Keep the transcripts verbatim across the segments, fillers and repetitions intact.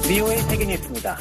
비오에이 세계뉴스입니다.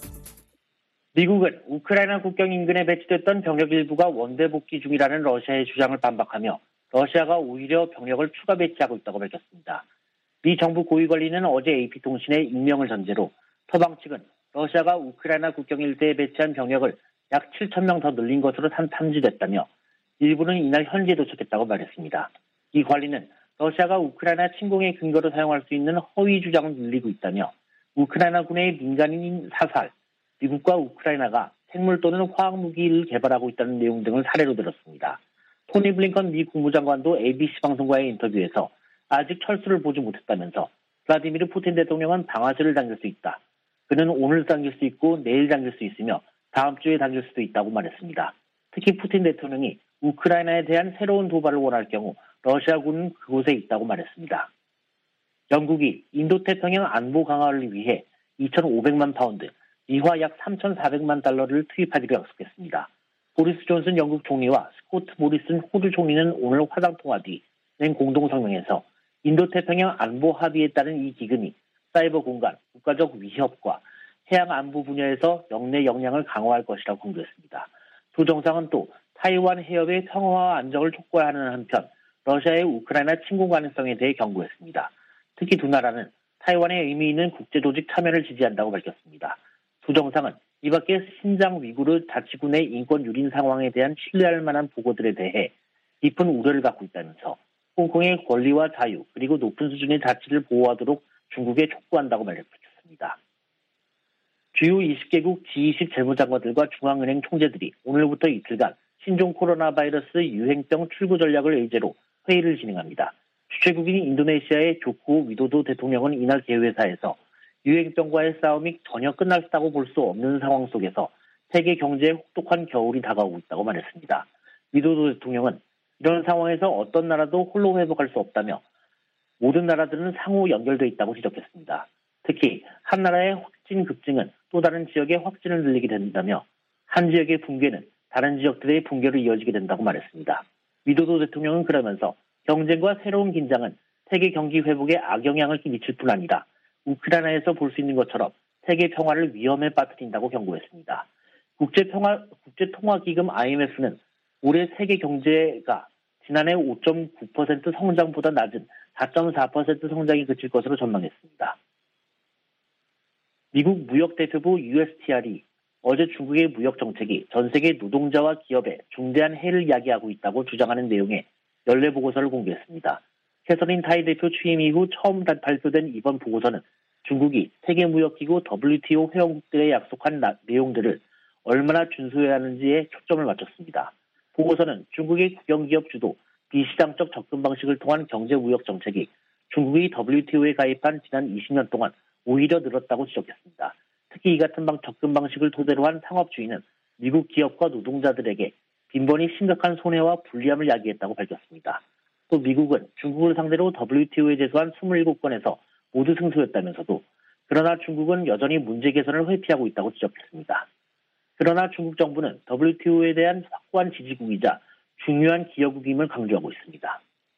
미국은 우크라이나 국경 인근에 배치됐던 병력 일부가 원대 복귀 중이라는 러시아의 주장을 반박하며 러시아가 오히려 병력을 추가 배치하고 있다고 밝혔습니다. 미 정부 고위 관리는 어제 에이피통신의 익명을 전제로 서방 측은 러시아가 우크라이나 국경 일대에 배치한 병력을 약 칠천 명 더 늘린 것으로 탐지됐다며 일부는 이날 현지에 도착했다고 말했습니다. 이 관리는 러시아가 우크라이나 침공의 근거로 사용할 수 있는 허위 주장을 늘리고 있다며 우크라이나군의 민간인 사살, 미국과 우크라이나가 생물 또는 화학 무기를 개발하고 있다는 내용 등을 사례로 들었습니다. 토니 블링컨 미 국무장관도 에이비씨 방송과의 인터뷰에서 아직 철수를 보지 못했다면서 블라디미르 푸틴 대통령은 방아쇠를 당길 수 있다. 그는 오늘 당길 수 있고 내일 당길 수 있으며 다음 주에 당길 수도 있다고 말했습니다. 특히 푸틴 대통령이 우크라이나에 대한 새로운 도발을 원할 경우 러시아군은 그곳에 있다고 말했습니다. 영국이 인도태평양 안보 강화를 위해 이천오백만 파운드, 미화 약 삼천사백만 달러를 투입하기로 약속했습니다. 보리스 존슨 영국 총리와 스코트 모리슨 호주 총리는 오늘 화상통화 뒤 낸 공동성명에서 인도태평양 안보 합의에 따른 이 기금이 사이버 공간, 국가적 위협과 해양 안보 분야에서 영내 역량을 강화할 것이라고 강조했습니다. 두 정상은 또 타이완 해협의 평화와 안정을 촉구하는 한편 러시아의 우크라이나 침공 가능성에 대해 경고했습니다. 특히 두 나라는 타이완의 의미 있는 국제조직 참여를 지지한다고 밝혔습니다. 두 정상은 이 밖에 신장 위구르 자치군의 인권 유린 상황에 대한 신뢰할 만한 보고들에 대해 깊은 우려를 갖고 있다면서 홍콩의 권리와 자유 그리고 높은 수준의 자치를 보호하도록 중국에 촉구한다고 밝혔습니다. 주요 이십 개국 지 이십 재무장관들과 중앙은행 총재들이 오늘부터 이틀간 신종 코로나 바이러스 유행병 출구 전략을 의제로 회의를 진행합니다. 주최국인 인도네시아의 조코 위도도 대통령은 이날 개회사에서 유행병과의 싸움이 전혀 끝났다고 볼 수 없는 상황 속에서 세계 경제에 혹독한 겨울이 다가오고 있다고 말했습니다. 위도도 대통령은 이런 상황에서 어떤 나라도 홀로 회복할 수 없다며 모든 나라들은 상호 연결되어 있다고 지적했습니다. 특히 한 나라의 확진 급증은 또 다른 지역의 확진을 늘리게 된다며 한 지역의 붕괴는 다른 지역들의 붕괴로 이어지게 된다고 말했습니다. 위도도 대통령은 그러면서 경쟁과 새로운 긴장은 세계 경기 회복에 악영향을 미칠 뿐 아니라 우크라이나에서 볼 수 있는 것처럼 세계 평화를 위험에 빠뜨린다고 경고했습니다. 국제평화, 국제통화기금 아이엠에프는 올해 세계 경제가 지난해 오 점 구 퍼센트 성장보다 낮은 사 점 사 퍼센트 성장이 그칠 것으로 전망했습니다. 미국 무역대표부 유에스티알이 어제 중국의 무역정책이 전 세계 노동자와 기업에 중대한 해를 야기하고 있다고 주장하는 내용의 연례 보고서를 공개했습니다. 캐서린 타이 대표 취임 이후 처음 발표된 이번 보고서는 중국이 세계무역기구 더블유티오 회원국들에 약속한 나, 내용들을 얼마나 준수해야 하는지에 초점을 맞췄습니다. 보고서는 중국의 국영기업 주도 비시장적 접근 방식을 통한 경제무역 정책이 중국이 더블유티오에 가입한 지난 이십 년 동안 오히려 늘었다고 지적했습니다. 특히 이 같은 방, 접근 방식을 토대로 한 상업주의는 미국 기업과 노동자들에게 빈번히 심각한 손해와 불리함을 야기했다고 밝혔습니다. 또 미국은 중국을 상대로 더블유티오에 제소한 이십칠 건에서 모두 승소했다면서도 그러나 중국은 여전히 문제 개선을 회피하고 있다고 지적했습니다. 그러나 중국 정부는 더블유티오에 대한 확고한 지지국이자 중요한 기여국임을 강조하고 있습니다.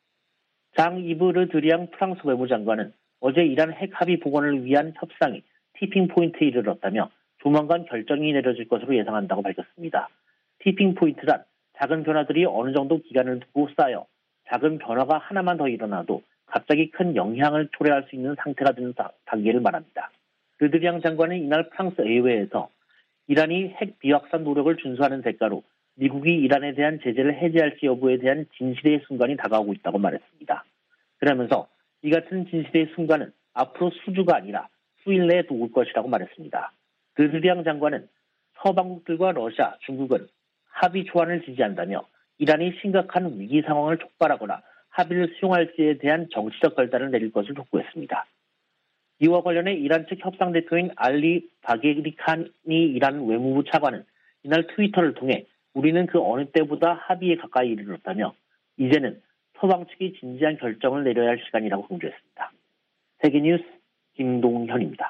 장 이브 르 드리앙 프랑스 외무장관은 어제 이란 핵 합의 복원을 위한 협상이 티핑 포인트에 이르렀다며 조만간 결정이 내려질 것으로 예상한다고 밝혔습니다. 티핑 포인트란 작은 변화들이 어느 정도 기간을 두고 쌓여 작은 변화가 하나만 더 일어나도 갑자기 큰 영향을 초래할 수 있는 상태가 되는 단계를 말합니다. 르드리앙 장관은 이날 프랑스 의회에서 이란이 핵 비확산 노력을 준수하는 대가로 미국이 이란에 대한 제재를 해제할지 여부에 대한 진실의 순간이 다가오고 있다고 말했습니다. 그러면서 이 같은 진실의 순간은 앞으로 수주가 아니라 수일 내에 올 것이라고 말했습니다. 르드리앙 장관은 서방국들과 러시아, 중국은 합의 초안을 지지한다며 이란이 심각한 위기 상황을 촉발하거나 합의를 수용할지에 대한 정치적 결단을 내릴 것을 촉구했습니다. 이와 관련해 이란 측 협상 대표인 알리 바게리칸이 이란 외무부 차관은 이날 트위터를 통해 우리는 그 어느 때보다 합의에 가까이 이르렀다며 이제는 서방 측이 진지한 결정을 내려야 할 시간이라고 강조했습니다. 세계뉴스 김동현입니다.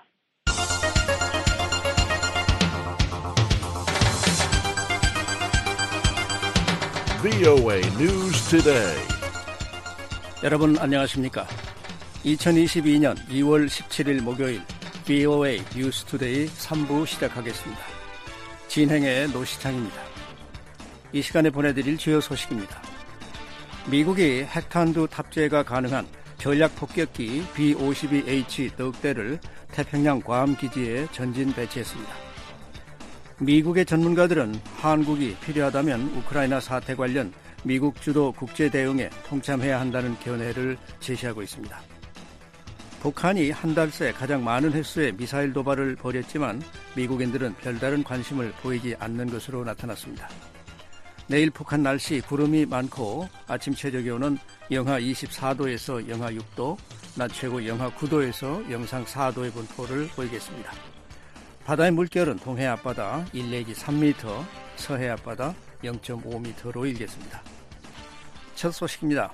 브이오에이 News Today. 여러분 안녕하십니까? 이천이십이 년 이월 십칠일 목요일 브이오에이 뉴스투데이 삼 부 시작하겠습니다. 진행의 노시창입니다. 이 시간에 보내드릴 주요 소식입니다. 미국이 핵탄두 탑재가 가능한 전략폭격기 비 오십이 에이치 넉 대를 태평양 괌 기지에 전진 배치했습니다. 미국의 전문가들은 한국이 필요하다면 우크라이나 사태 관련 미국 주도 국제 대응에 통참해야 한다는 견해를 제시하고 있습니다. 북한이 한 달 새 가장 많은 횟수의 미사일 도발을 벌였지만 미국인들은 별다른 관심을 보이지 않는 것으로 나타났습니다. 내일 북한 날씨 구름이 많고 아침 최저 기온은 영하 이십사 도에서 영하 육 도, 낮 최고 영하 구 도에서 영상 사 도의 분포를 보이겠습니다. 바다의 물결은 동해 앞바다 일 내지 삼 미터, 서해 앞바다 영 점 오 미터로 일겠습니다. 첫 소식입니다.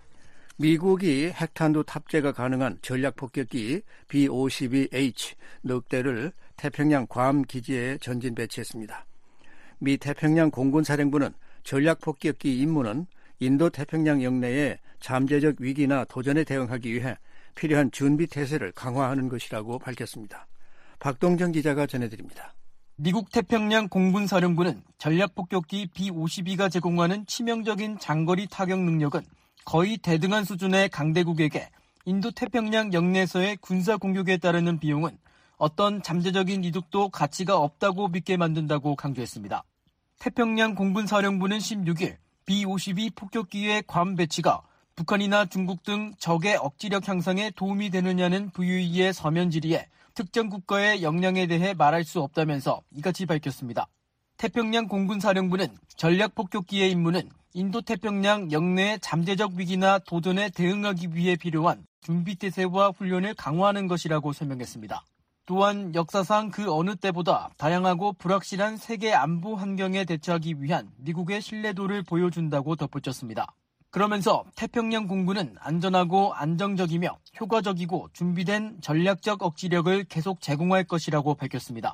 미국이 핵탄두 탑재가 가능한 전략폭격기 비 오십이 에이치 넉 대를 태평양 괌 기지에 전진 배치했습니다. 미 태평양 공군사령부는 전략폭격기 임무는 인도태평양 영내의 잠재적 위기나 도전에 대응하기 위해 필요한 준비태세를 강화하는 것이라고 밝혔습니다. 박동정 기자가 전해드립니다. 미국 태평양 공군사령부는 전략폭격기 비 오십이가 제공하는 치명적인 장거리 타격 능력은 거의 대등한 수준의 강대국에게 인도태평양 영내에서의 군사 공격에 따르는 비용은 어떤 잠재적인 이득도 가치가 없다고 믿게 만든다고 강조했습니다. 태평양 공군사령부는 십육 일 비 오십이 폭격기의 괌 배치가 북한이나 중국 등 적의 억지력 향상에 도움이 되느냐는 브이오에이의 서면 질의에 특정 국가의 역량에 대해 말할 수 없다면서 이같이 밝혔습니다. 태평양 공군사령부는 전략폭격기의 임무는 인도태평양 영내의 잠재적 위기나 도전에 대응하기 위해 필요한 준비태세와 훈련을 강화하는 것이라고 설명했습니다. 또한 역사상 그 어느 때보다 다양하고 불확실한 세계 안보 환경에 대처하기 위한 미국의 신뢰도를 보여준다고 덧붙였습니다. 그러면서 태평양 공군은 안전하고 안정적이며 효과적이고 준비된 전략적 억지력을 계속 제공할 것이라고 밝혔습니다.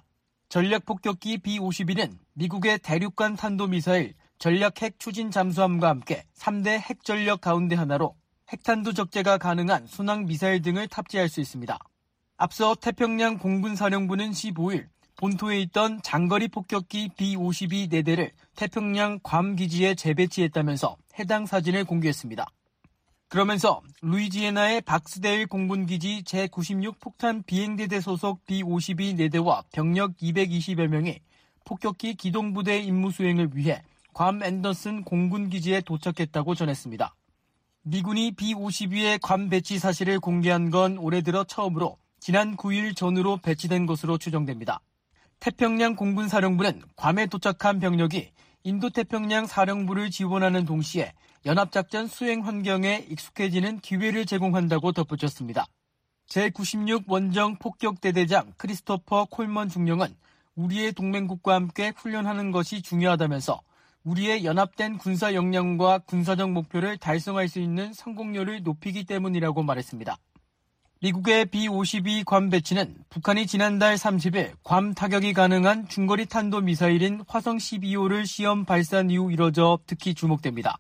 전략폭격기 비 오십일은 미국의 대륙간 탄도미사일 전략핵 추진 잠수함과 함께 삼 대 핵전력 가운데 하나로 핵탄두 적재가 가능한 순항미사일 등을 탑재할 수 있습니다. 앞서 태평양 공군사령부는 십오 일 본토에 있던 장거리 폭격기 비 오십이 네 대를 태평양 괌 기지에 재배치했다면서 해당 사진을 공개했습니다. 그러면서 루이지애나의 박스데일 공군기지 제구십육 폭탄 비행대대 소속 비 오십이 네 대와 병력 이백이십여 명이 폭격기 기동부대 임무 수행을 위해 괌 앤더슨 공군기지에 도착했다고 전했습니다. 미군이 비 오십이의 괌 배치 사실을 공개한 건 올해 들어 처음으로 지난 구 일 전후로 배치된 것으로 추정됩니다. 태평양 공군사령부는 괌에 도착한 병력이 인도태평양 사령부를 지원하는 동시에 연합작전 수행 환경에 익숙해지는 기회를 제공한다고 덧붙였습니다. 제구십육 원정 폭격대대장 크리스토퍼 콜먼 중령은 우리의 동맹국과 함께 훈련하는 것이 중요하다면서 우리의 연합된 군사 역량과 군사적 목표를 달성할 수 있는 성공률을 높이기 때문이라고 말했습니다. 미국의 비 오십이 괌 배치는 북한이 지난달 삼십 일 괌 타격이 가능한 중거리 탄도미사일인 화성 십이 호를 시험 발사한 이후 이뤄져 특히 주목됩니다.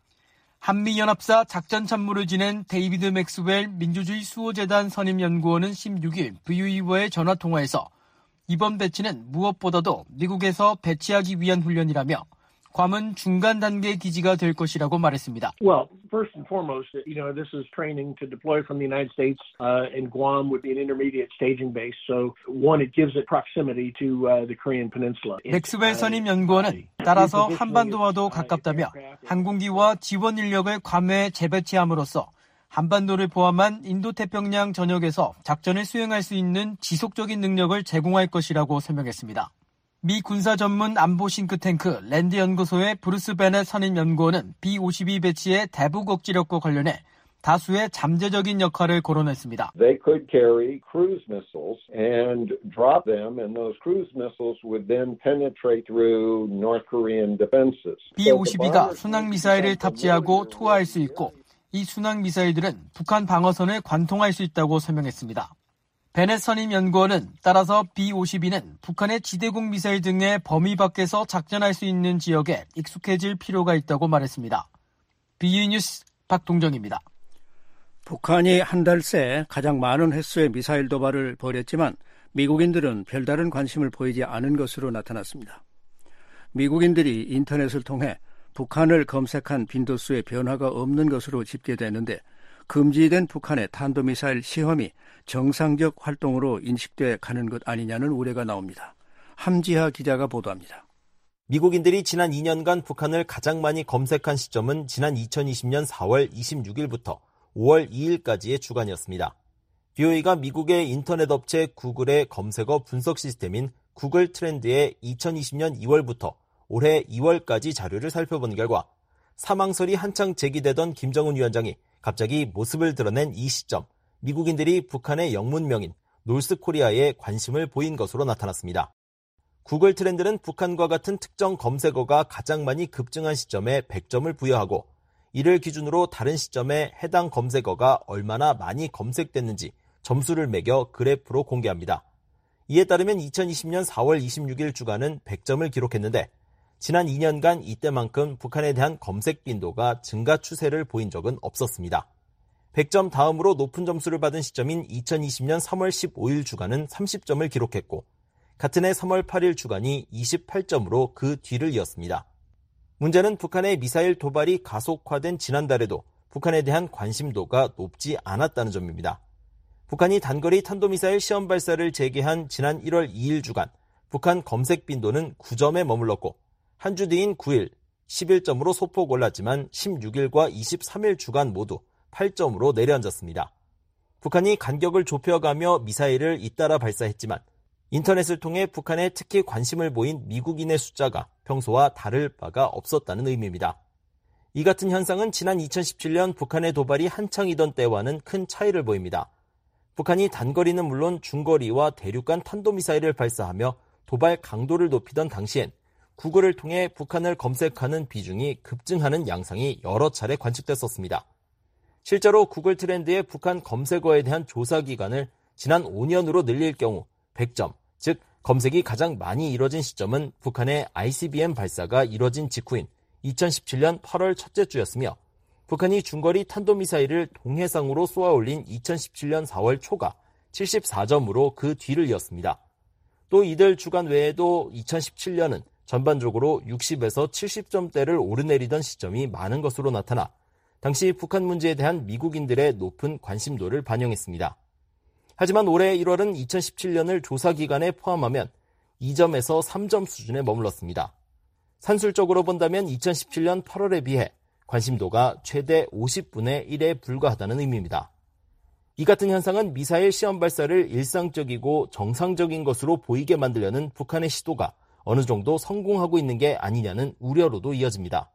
한미연합사 작전참모를 지낸 데이비드 맥스웰 민주주의 수호재단 선임연구원은 십육 일 브이오에이와의 전화통화에서 이번 배치는 무엇보다도 미국에서 배치하기 위한 훈련이라며 괌은 중간 단계 기지가 될 것이라고 말했습니다. Well, first and foremost, you know, this is training to deploy from the United States, uh, and Guam would be an intermediate staging base. So, one, it gives it proximity to uh, the Korean Peninsula. 맥스웰 선임 연구원은 따라서 한반도와도 가깝다며 항공기와 지원 인력을 괌에 재배치함으로써 한반도를 포함한 인도태평양 전역에서 작전을 수행할 수 있는 지속적인 능력을 제공할 것이라고 설명했습니다. 미 군사 전문 안보 싱크탱크 랜드 연구소의 브루스 베넷 선임 연구원은 비 오십이 배치의 대북 억지력과 관련해 다수의 잠재적인 역할을 거론했습니다. They could carry cruise missiles and drop them, and those cruise missiles would then penetrate through North Korean defenses. 비 오십이가 순항 미사일을 탑재하고 투하할 수 있고 이 순항 미사일들은 북한 방어선을 관통할 수 있다고 설명했습니다. 베넷 선임 연구원은 따라서 비 오십이는 북한의 지대공 미사일 등의 범위 밖에서 작전할 수 있는 지역에 익숙해질 필요가 있다고 말했습니다. 비유이 뉴스 박동정입니다. 북한이 한 달 새 가장 많은 횟수의 미사일 도발을 벌였지만 미국인들은 별다른 관심을 보이지 않은 것으로 나타났습니다. 미국인들이 인터넷을 통해 북한을 검색한 빈도수의 변화가 없는 것으로 집계되는데 금지된 북한의 탄도미사일 시험이 정상적 활동으로 인식돼 가는 것 아니냐는 우려가 나옵니다. 함지하 기자가 보도합니다. 미국인들이 지난 이 년간 북한을 가장 많이 검색한 시점은 지난 이천이십 년 사월 이십육일부터 오월 이일까지의 주간이었습니다. 비오이가 미국의 인터넷 업체 구글의 검색어 분석 시스템인 구글 트렌드의 이천이십 년 이월부터 올해 이월까지 자료를 살펴본 결과 사망설이 한창 제기되던 김정은 위원장이 갑자기 모습을 드러낸 이 시점, 미국인들이 북한의 영문명인 노스코리아에 관심을 보인 것으로 나타났습니다. 구글 트렌드는 북한과 같은 특정 검색어가 가장 많이 급증한 시점에 백 점을 부여하고 이를 기준으로 다른 시점에 해당 검색어가 얼마나 많이 검색됐는지 점수를 매겨 그래프로 공개합니다. 이에 따르면 이천이십 년 사월 이십육일 주간은 백 점을 기록했는데 지난 이 년간 이때만큼 북한에 대한 검색 빈도가 증가 추세를 보인 적은 없었습니다. 백 점 다음으로 높은 점수를 받은 시점인 이천이십 년 삼월 십오일 주간은 삼십 점을 기록했고 같은 해 삼월 팔일 주간이 이십팔 점으로 그 뒤를 이었습니다. 문제는 북한의 미사일 도발이 가속화된 지난달에도 북한에 대한 관심도가 높지 않았다는 점입니다. 북한이 단거리 탄도미사일 시험 발사를 재개한 지난 일월 이일 주간 북한 검색 빈도는 구 점에 머물렀고 한 주 뒤인 구일, 십일 점으로 소폭 올랐지만 십육일과 이십삼일 주간 모두 팔 점으로 내려앉았습니다. 북한이 간격을 좁혀가며 미사일을 잇따라 발사했지만 인터넷을 통해 북한에 특히 관심을 보인 미국인의 숫자가 평소와 다를 바가 없었다는 의미입니다. 이 같은 현상은 지난 이천십칠 년 북한의 도발이 한창이던 때와는 큰 차이를 보입니다. 북한이 단거리는 물론 중거리와 대륙간 탄도미사일을 발사하며 도발 강도를 높이던 당시엔 구글을 통해 북한을 검색하는 비중이 급증하는 양상이 여러 차례 관측됐었습니다. 실제로 구글 트렌드의 북한 검색어에 대한 조사 기간을 지난 오 년으로 늘릴 경우 백 점, 즉 검색이 가장 많이 이뤄진 시점은 북한의 아이씨비엠 발사가 이뤄진 직후인 이천십칠 년 팔월 첫째 주였으며 북한이 중거리 탄도미사일을 동해상으로 쏘아올린 이천십칠 년 사월 초가 칠십사 점으로 그 뒤를 이었습니다. 또 이들 주간 외에도 이천십칠 년은 전반적으로 육십에서 칠십 점대를 오르내리던 시점이 많은 것으로 나타나 당시 북한 문제에 대한 미국인들의 높은 관심도를 반영했습니다. 하지만 올해 일월은 이천십칠 년을 조사 기간에 포함하면 이 점에서 삼 점 수준에 머물렀습니다. 산술적으로 본다면 이천십칠 년 팔월에 비해 관심도가 최대 오십분의 일에 불과하다는 의미입니다. 이 같은 현상은 미사일 시험 발사를 일상적이고 정상적인 것으로 보이게 만들려는 북한의 시도가 어느 정도 성공하고 있는 게 아니냐는 우려로도 이어집니다.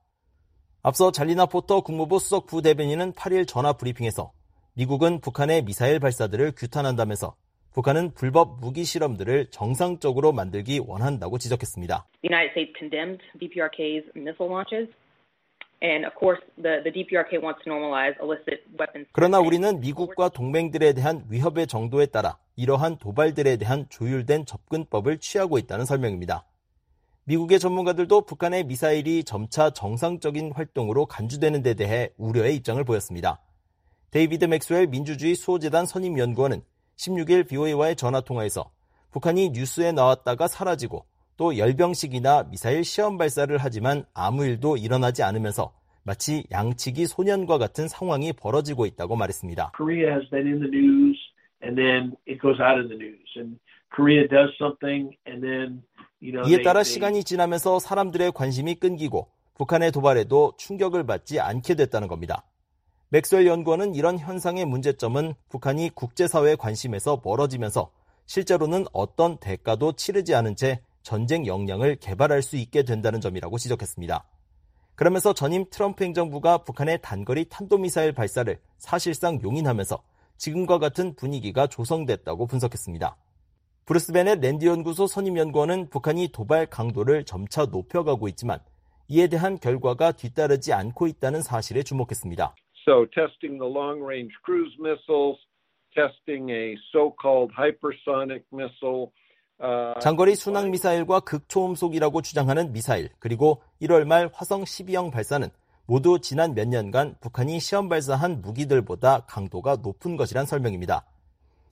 앞서 잘리나 포터 국무부 수석 부대변인은 팔일 전화 브리핑에서 미국은 북한의 미사일 발사들을 규탄한다면서 북한은 불법 무기 실험들을 정상적으로 만들기 원한다고 지적했습니다. The United States condemned 디피아르케이's missile launches. And of course, the, the 디피아르케이 wants to normalize illicit weapons. 그러나 우리는 미국과 동맹들에 대한 위협의 정도에 따라 이러한 도발들에 대한 조율된 접근법을 취하고 있다는 설명입니다. 미국의 전문가들도 북한의 미사일이 점차 정상적인 활동으로 간주되는 데 대해 우려의 입장을 보였습니다. 데이비드 맥스웰 민주주의 수호재단 선임연구원은 십육일 비오에이와의 전화통화에서 북한이 뉴스에 나왔다가 사라지고 또 열병식이나 미사일 시험 발사를 하지만 아무 일도 일어나지 않으면서 마치 양치기 소년과 같은 상황이 벌어지고 있다고 말했습니다. Korea has been in the news and then it goes out of the news. And Korea does something and then you know 이에 따라 they, 시간이 지나면서 사람들의 관심이 끊기고 북한의 도발에도 충격을 받지 않게 됐다는 겁니다. 맥스웰 연구원은 이런 현상의 문제점은 북한이 국제사회의 관심에서 멀어지면서 실제로는 어떤 대가도 치르지 않은 채 전쟁 역량을 개발할 수 있게 된다는 점이라고 지적했습니다. 그러면서 전임 트럼프 행정부가 북한의 단거리 탄도미사일 발사를 사실상 용인하면서 지금과 같은 분위기가 조성됐다고 분석했습니다. 브루스 베넷 랜드 연구소 선임 연구원은 북한이 도발 강도를 점차 높여가고 있지만 이에 대한 결과가 뒤따르지 않고 있다는 사실에 주목했습니다. So testing the long-range cruise missiles, testing a so-called hypersonic missile. Uh, 장거리 순항 미사일과 극초음속이라고 주장하는 미사일, 그리고 일월 말 화성 십이형 발사는 모두 지난 몇 년간 북한이 시험 발사한 무기들보다 강도가 높은 것이란 설명입니다.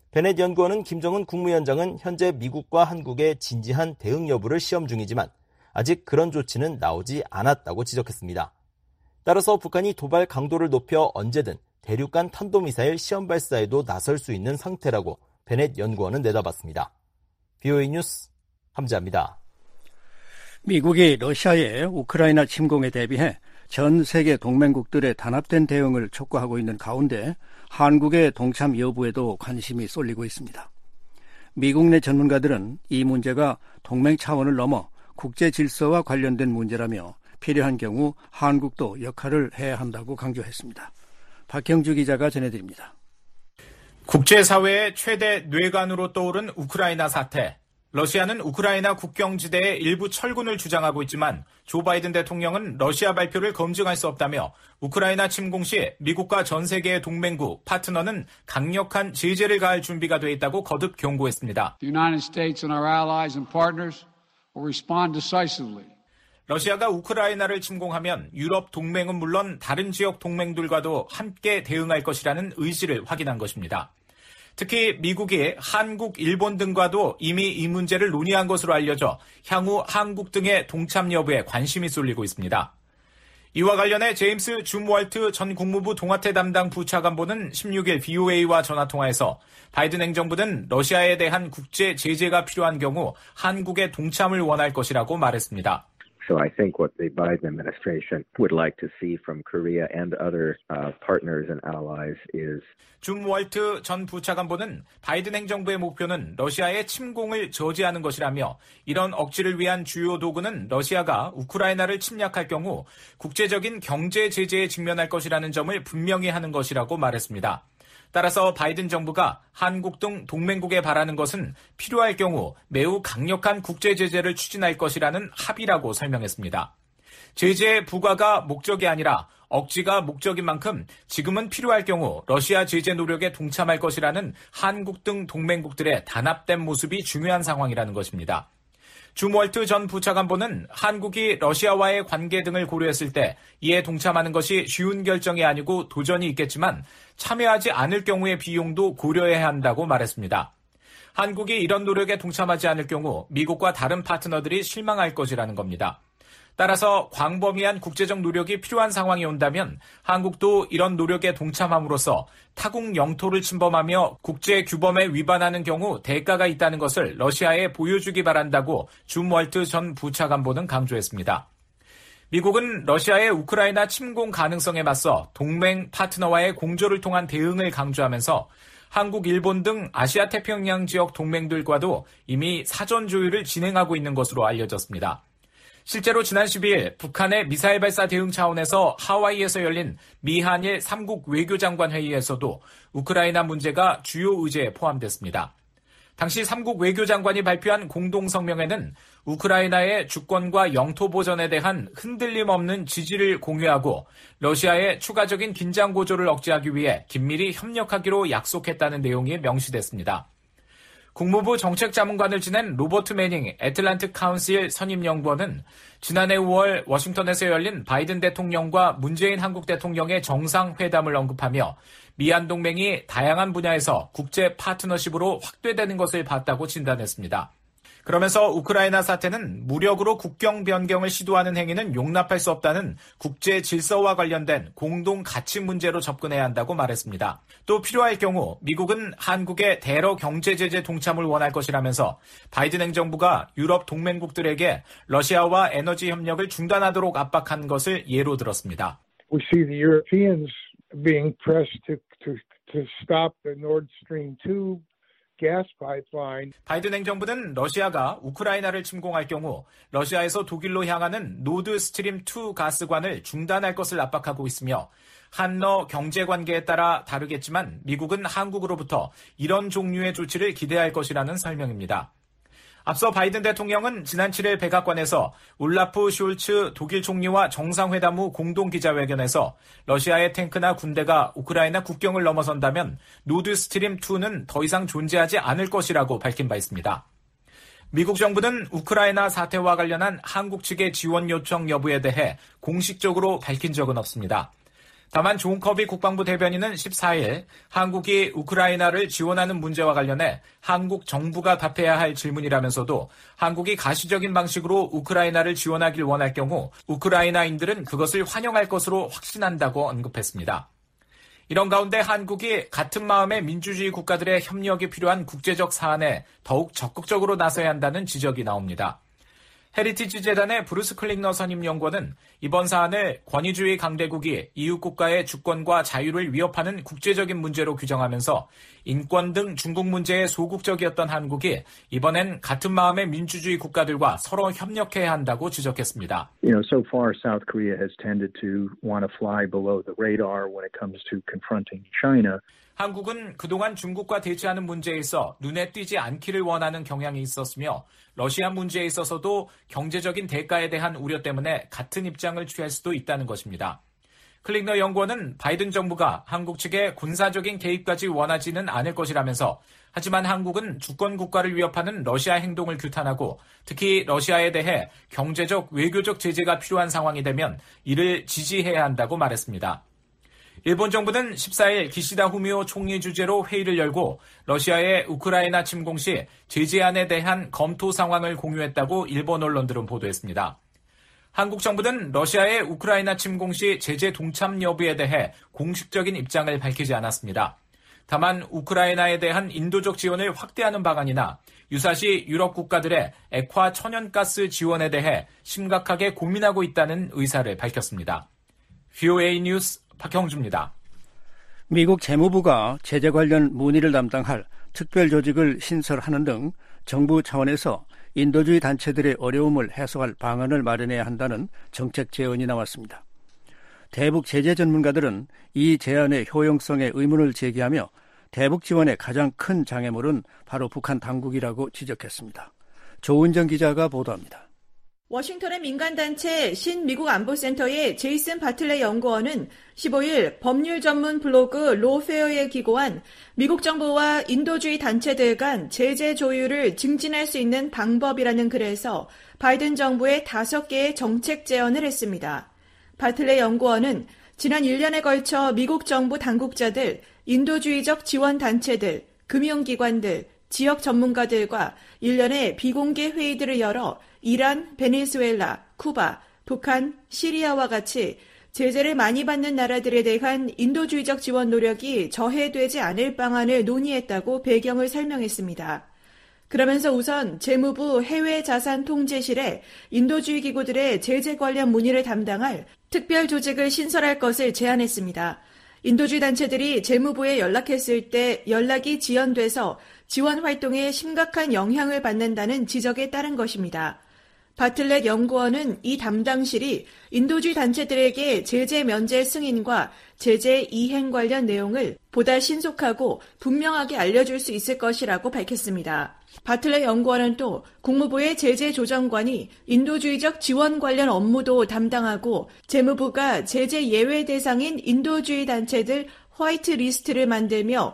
베넷 연구원은 김정은 국무위원장은 현재 미국과 한국의 진지한 대응 여부를 시험 중이지만 아직 그런 조치는 나오지 않았다고 지적했습니다. 따라서 북한이 도발 강도를 높여 언제든 대륙간 탄도미사일 시험 발사에도 나설 수 있는 상태라고 베넷 연구원은 내다봤습니다. 비오에이 뉴스 함재합니다. 미국이 러시아의 우크라이나 침공에 대비해 전 세계 동맹국들의 단합된 대응을 촉구하고 있는 가운데 한국의 동참 여부에도 관심이 쏠리고 있습니다. 미국 내 전문가들은 이 문제가 동맹 차원을 넘어 국제 질서와 관련된 문제라며 필요한 경우 한국도 역할을 해야 한다고 강조했습니다. 박형주 기자가 전해드립니다. 국제사회의 최대 뇌관으로 떠오른 우크라이나 사태. 러시아는 우크라이나 국경지대의 일부 철군을 주장하고 있지만 조 바이든 대통령은 러시아 발표를 검증할 수 없다며 우크라이나 침공 시 미국과 전 세계의 동맹국, 파트너는 강력한 제재를 가할 준비가 돼 있다고 거듭 경고했습니다. The United States and our allies and partners will respond decisively. 러시아가 우크라이나를 침공하면 유럽 동맹은 물론 다른 지역 동맹들과도 함께 대응할 것이라는 의지를 확인한 것입니다. 특히 미국이 한국, 일본 등과도 이미 이 문제를 논의한 것으로 알려져 향후 한국 등의 동참 여부에 관심이 쏠리고 있습니다. 이와 관련해 제임스 줌월트 전 국무부 동아태 담당 부차관보는 십육일 비오에이와 전화통화에서 바이든 행정부는 러시아에 대한 국제 제재가 필요한 경우 한국의 동참을 원할 것이라고 말했습니다. So I think what the Biden administration would like to see from Korea and other uh, partners and allies is 줌 월트 전 부차관보는 바이든 행정부의 목표는 러시아의 침공을 저지하는 것이라며 이런 억지를 위한 주요 도구는 러시아가 우크라이나를 침략할 경우 국제적인 경제 제재에 직면할 것이라는 점을 분명히 하는 것이라고 말했습니다. 따라서 바이든 정부가 한국 등 동맹국에 바라는 것은 필요할 경우 매우 강력한 국제 제재를 추진할 것이라는 합의라고 설명했습니다. 제재의 부과가 목적이 아니라 억지가 목적인 만큼 지금은 필요할 경우 러시아 제재 노력에 동참할 것이라는 한국 등 동맹국들의 단합된 모습이 중요한 상황이라는 것입니다. 줌월트 전 부차관보는 한국이 러시아와의 관계 등을 고려했을 때 이에 동참하는 것이 쉬운 결정이 아니고 도전이 있겠지만 참여하지 않을 경우의 비용도 고려해야 한다고 말했습니다. 한국이 이런 노력에 동참하지 않을 경우 미국과 다른 파트너들이 실망할 것이라는 겁니다. 따라서 광범위한 국제적 노력이 필요한 상황이 온다면 한국도 이런 노력에 동참함으로써 타국 영토를 침범하며 국제 규범에 위반하는 경우 대가가 있다는 것을 러시아에 보여주기 바란다고 줌월트 전 부차관보는 강조했습니다. 미국은 러시아의 우크라이나 침공 가능성에 맞서 동맹 파트너와의 공조를 통한 대응을 강조하면서 한국, 일본 등 아시아 태평양 지역 동맹들과도 이미 사전 조율을 진행하고 있는 것으로 알려졌습니다. 실제로 지난 십이일 북한의 미사일 발사 대응 차원에서 하와이에서 열린 미한일 삼국 외교장관 회의에서도 우크라이나 문제가 주요 의제에 포함됐습니다. 당시 삼국 외교장관이 발표한 공동성명에는 우크라이나의 주권과 영토 보전에 대한 흔들림 없는 지지를 공유하고 러시아의 추가적인 긴장 고조를 억제하기 위해 긴밀히 협력하기로 약속했다는 내용이 명시됐습니다. 국무부 정책자문관을 지낸 로버트 매닝 애틀란틱 카운실 선임연구원은 지난해 오월 워싱턴에서 열린 바이든 대통령과 문재인 한국 대통령의 정상회담을 언급하며 미한 동맹이 다양한 분야에서 국제 파트너십으로 확대되는 것을 봤다고 진단했습니다. 그러면서 우크라이나 사태는 무력으로 국경 변경을 시도하는 행위는 용납할 수 없다는 국제 질서와 관련된 공동 가치 문제로 접근해야 한다고 말했습니다. 또 필요할 경우 미국은 한국의 대러 경제 제재 동참을 원할 것이라면서 바이든 행정부가 유럽 동맹국들에게 러시아와 에너지 협력을 중단하도록 압박한 것을 예로 들었습니다. We see the Europeans being pressed to, to, to stop the Nord Stream two gas pipeline. 바이든 행정부는 러시아가 우크라이나를 침공할 경우 러시아에서 독일로 향하는 노드 스트림 투 가스관을 중단할 것을 압박하고 있으며 한러 경제관계에 따라 다르겠지만 미국은 한국으로부터 이런 종류의 조치를 기대할 것이라는 설명입니다. 앞서 바이든 대통령은 지난 칠일 백악관에서 울라프 숄츠 독일 총리와 정상회담 후 공동기자회견에서 러시아의 탱크나 군대가 우크라이나 국경을 넘어선다면 노드 스트림 투는 더 이상 존재하지 않을 것이라고 밝힌 바 있습니다. 미국 정부는 우크라이나 사태와 관련한 한국 측의 지원 요청 여부에 대해 공식적으로 밝힌 적은 없습니다. 다만 존 커비 국방부 대변인은 십사일 한국이 우크라이나를 지원하는 문제와 관련해 한국 정부가 답해야 할 질문이라면서도 한국이 가시적인 방식으로 우크라이나를 지원하길 원할 경우 우크라이나인들은 그것을 환영할 것으로 확신한다고 언급했습니다. 이런 가운데 한국이 같은 마음의 민주주의 국가들의 협력이 필요한 국제적 사안에 더욱 적극적으로 나서야 한다는 지적이 나옵니다. 헤리티지 재단의 브루스 클링너 선임연구원은 이번 사안을 권위주의 강대국이 이웃 국가의 주권과 자유를 위협하는 국제적인 문제로 규정하면서 인권 등 중국 문제에 소극적이었던 한국이 이번엔 같은 마음의 민주주의 국가들과 서로 협력해야 한다고 지적했습니다. You know, so far South Korea has tended to want to fly below the radar when it comes to confronting China. 한국은 그동안 중국과 대치하는 문제에 있어 눈에 띄지 않기를 원하는 경향이 있었으며 러시아 문제에 있어서도 경제적인 대가에 대한 우려 때문에 같은 입장을 취할 수도 있다는 것입니다. 클링너 연구원은 바이든 정부가 한국 측의 군사적인 개입까지 원하지는 않을 것이라면서 하지만 한국은 주권 국가를 위협하는 러시아 행동을 규탄하고 특히 러시아에 대해 경제적, 외교적 제재가 필요한 상황이 되면 이를 지지해야 한다고 말했습니다. 일본 정부는 십사일 기시다 후미오 총리 주재로 회의를 열고 러시아의 우크라이나 침공 시 제재안에 대한 검토 상황을 공유했다고 일본 언론들은 보도했습니다. 한국 정부는 러시아의 우크라이나 침공 시 제재 동참 여부에 대해 공식적인 입장을 밝히지 않았습니다. 다만 우크라이나에 대한 인도적 지원을 확대하는 방안이나 유사시 유럽 국가들의 액화 천연가스 지원에 대해 심각하게 고민하고 있다는 의사를 밝혔습니다. 브이오에이 뉴스 박형주입니다. 미국 재무부가 제재 관련 문의를 담당할 특별조직을 신설하는 등 정부 차원에서 인도주의 단체들의 어려움을 해소할 방안을 마련해야 한다는 정책 제언이 나왔습니다. 대북 제재 전문가들은 이 제안의 효용성에 의문을 제기하며 대북 지원의 가장 큰 장애물은 바로 북한 당국이라고 지적했습니다. 조은정 기자가 보도합니다. 워싱턴의 민간단체 신미국 안보센터의 제이슨 바틀레 연구원은 십오일 법률 전문 블로그 로페어에 기고한 미국 정부와 인도주의 단체들 간 제재 조율을 증진할 수 있는 방법이라는 글에서 바이든 정부의 다섯 개의 정책 제언을 했습니다. 바틀레 연구원은 지난 일 년에 걸쳐 미국 정부 당국자들, 인도주의적 지원 단체들, 금융기관들, 지역 전문가들과 일련의 비공개 회의들을 열어 이란, 베네수엘라, 쿠바, 북한, 시리아와 같이 제재를 많이 받는 나라들에 대한 인도주의적 지원 노력이 저해되지 않을 방안을 논의했다고 배경을 설명했습니다. 그러면서 우선 재무부 해외자산통제실에 인도주의 기구들의 제재 관련 문의를 담당할 특별조직을 신설할 것을 제안했습니다. 인도주의 단체들이 재무부에 연락했을 때 연락이 지연돼서 지원 활동에 심각한 영향을 받는다는 지적에 따른 것입니다. 바틀렛 연구원은 이 담당실이 인도주의 단체들에게 제재 면제 승인과 제재 이행 관련 내용을 보다 신속하고 분명하게 알려줄 수 있을 것이라고 밝혔습니다. 바틀렛 연구원은 또 국무부의 제재 조정관이 인도주의적 지원 관련 업무도 담당하고 재무부가 제재 예외 대상인 인도주의 단체들 화이트 리스트를 만들며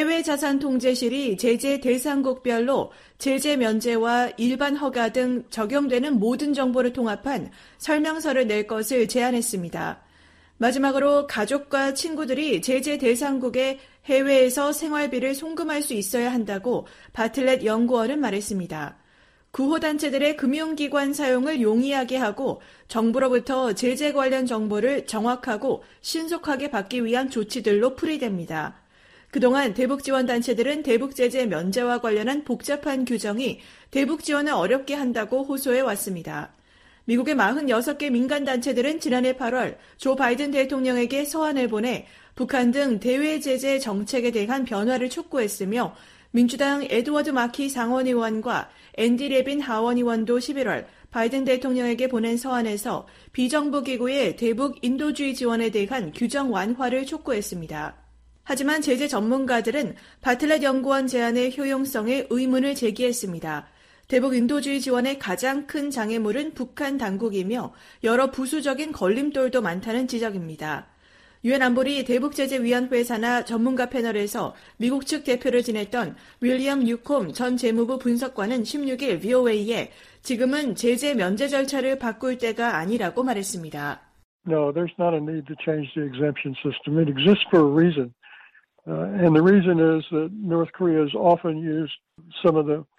해외자산통제실이 제재 대상국별로 제재 면제와 일반 허가 등 적용되는 모든 정보를 통합한 설명서를 낼 것을 제안했습니다. 마지막으로 가족과 친구들이 제재 대상국의 해외에서 생활비를 송금할 수 있어야 한다고 바틀렛 연구원은 말했습니다. 구호단체들의 금융기관 사용을 용이하게 하고 정부로부터 제재 관련 정보를 정확하고 신속하게 받기 위한 조치들로 풀이됩니다. 그동안 대북지원단체들은 대북제재 면제와 관련한 복잡한 규정이 대북지원을 어렵게 한다고 호소해 왔습니다. 미국의 사십육 개 민간단체들은 지난해 팔월 조 바이든 대통령에게 서한을 보내 북한 등 대외제재 정책에 대한 변화를 촉구했으며 민주당 에드워드 마키 상원의원과 앤디 레빈 하원의원도 십일월 바이든 대통령에게 보낸 서한에서 비정부 기구의 대북 인도주의 지원에 대한 규정 완화를 촉구했습니다. 하지만 제재 전문가들은 바틀렛 연구원 제안의 효용성에 의문을 제기했습니다. 대북 인도주의 지원의 가장 큰 장애물은 북한 당국이며 여러 부수적인 걸림돌도 많다는 지적입니다. 유엔 안보리 대북제재위원회 산하 전문가 패널에서 미국 측 대표를 지냈던 윌리엄 뉴콤 전 재무부 분석관은 십육일 브이오에이에 지금은 제재 면제 절차를 바꿀 때가 아니라고 말했습니다. No, there's not a need to change the exemption system. It exists for a reason. Uh, and the reason is that North Korea has often used some of the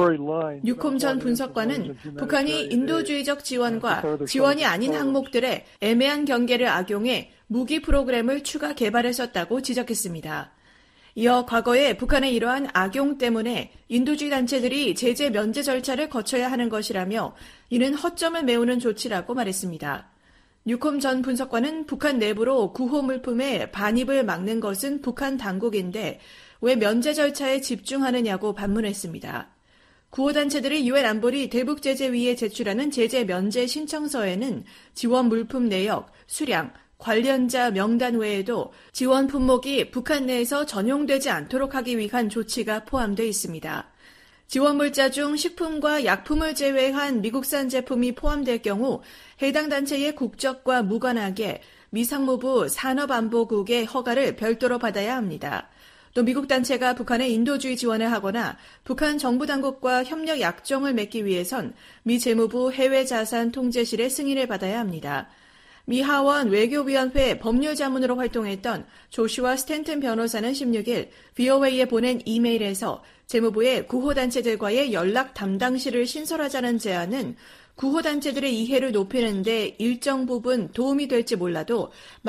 뉴콤 전 분석관은 북한이 인도주의적 지원과 지원이 아닌 항목들에 애매한 경계를 악용해 무기 프로그램을 추가 개발했었다고 지적했습니다. 이어 과거에 북한의 이러한 악용 때문에 인도주의 단체들이 제재 면제 절차를 거쳐야 하는 것이라며 이는 허점을 메우는 조치라고 말했습니다. 뉴콤 전 분석관은 북한 내부로 구호 물품의 반입을 막는 것은 북한 당국인데 왜 면제 절차에 집중하느냐고 반문했습니다. 구호단체들이 유엔 안보리 대북제재위에 제출하는 제재 면제 신청서에는 지원 물품 내역, 수량, 관련자 명단 외에도 지원 품목이 북한 내에서 전용되지 않도록 하기 위한 조치가 포함되어 있습니다. 지원 물자 중 식품과 약품을 제외한 미국산 제품이 포함될 경우 해당 단체의 국적과 무관하게 미상무부 산업안보국의 허가를 별도로 받아야 합니다. 또 미국 단체가 북한에 인도주의 지원을 하거나 북한 정부 당국과 협력 약정을 맺기 위해선 미 재무부 해외자산 통제실의 승인을 받아야 합니다. 미 하원 외교위원회 법률자문으로 활동했던 조슈아 스탠튼 변호사는 십육 일 브이오에이에 보낸 이메일에서 재무부의 구호단체들과의 연락 담당실을 신설하자는 제안은 구호단체들의 이해를 높이는 데 일정 부분 도움이 될지 몰라도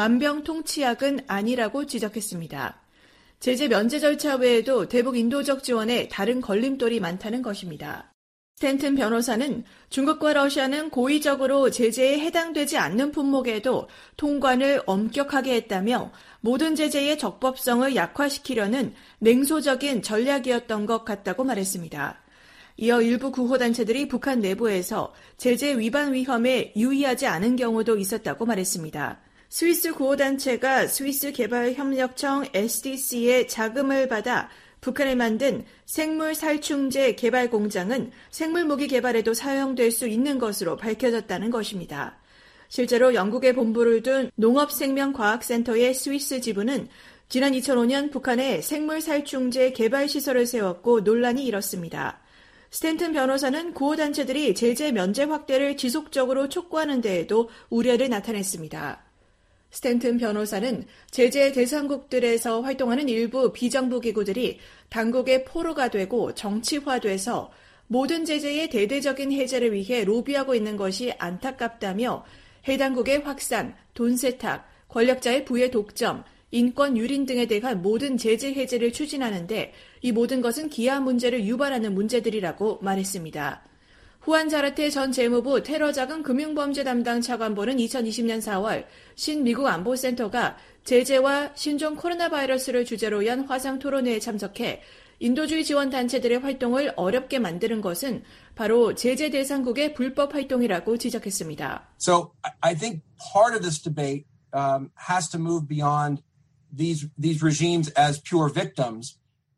만병통치약은 아니라고 지적했습니다. 제재 면제 절차 외에도 대북 인도적 지원에 다른 걸림돌이 많다는 것입니다. 스탠튼 변호사는 중국과 러시아는 고의적으로 제재에 해당되지 않는 품목에도 통관을 엄격하게 했다며 모든 제재의 적법성을 약화시키려는 냉소적인 전략이었던 것 같다고 말했습니다. 이어 일부 구호단체들이 북한 내부에서 제재 위반 위험에 유의하지 않은 경우도 있었다고 말했습니다. 스위스 구호단체가 스위스 개발협력청 에스디씨의 자금을 받아 북한에 만든 생물 살충제 개발 공장은 생물무기 개발에도 사용될 수 있는 것으로 밝혀졌다는 것입니다. 실제로 영국에 본부를 둔 농업생명과학센터의 스위스 지부는 지난 이천오 년 북한에 생물 살충제 개발 시설을 세웠고 논란이 일었습니다. 스탠튼 변호사는 구호단체들이 제재 면제 확대를 지속적으로 촉구하는 데에도 우려를 나타냈습니다. 스탠튼 변호사는 제재 대상국들에서 활동하는 일부 비정부 기구들이 당국의 포로가 되고 정치화돼서 모든 제재의 대대적인 해제를 위해 로비하고 있는 것이 안타깝다며 해당국의 확산, 돈 세탁, 권력자의 부의 독점, 인권 유린 등에 대한 모든 제재 해제를 추진하는데 이 모든 것은 기아 문제를 유발하는 문제들이라고 말했습니다. 후안 자라테 전 재무부 테러자금 금융범죄 담당 차관보는 이천이십 년 사월 신미국 안보센터가 제재와 신종 코로나 바이러스를 주제로 연 화상 토론회에 참석해 인도주의 지원 단체들의 활동을 어렵게 만드는 것은 바로 제재 대상국의 불법 활동이라고 지적했습니다. So I think part of this debate um, has to move beyond these these regimes as pure victims.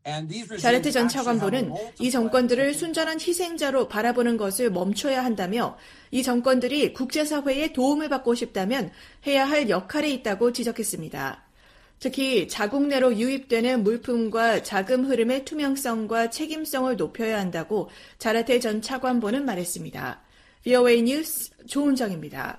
자레트 전 차관보는 이 정권들을 순전한 희생자로 바라보는 것을 멈춰야 한다며 이 정권들이 국제사회의 도움을 받고 싶다면 해야 할 역할이 있다고 지적했습니다. 특히 자국 내로 유입되는 물품과 자금 흐름의 투명성과 책임성을 높여야 한다고 자레트 전 차관보는 말했습니다. 브이오에이 뉴스 조은정입니다.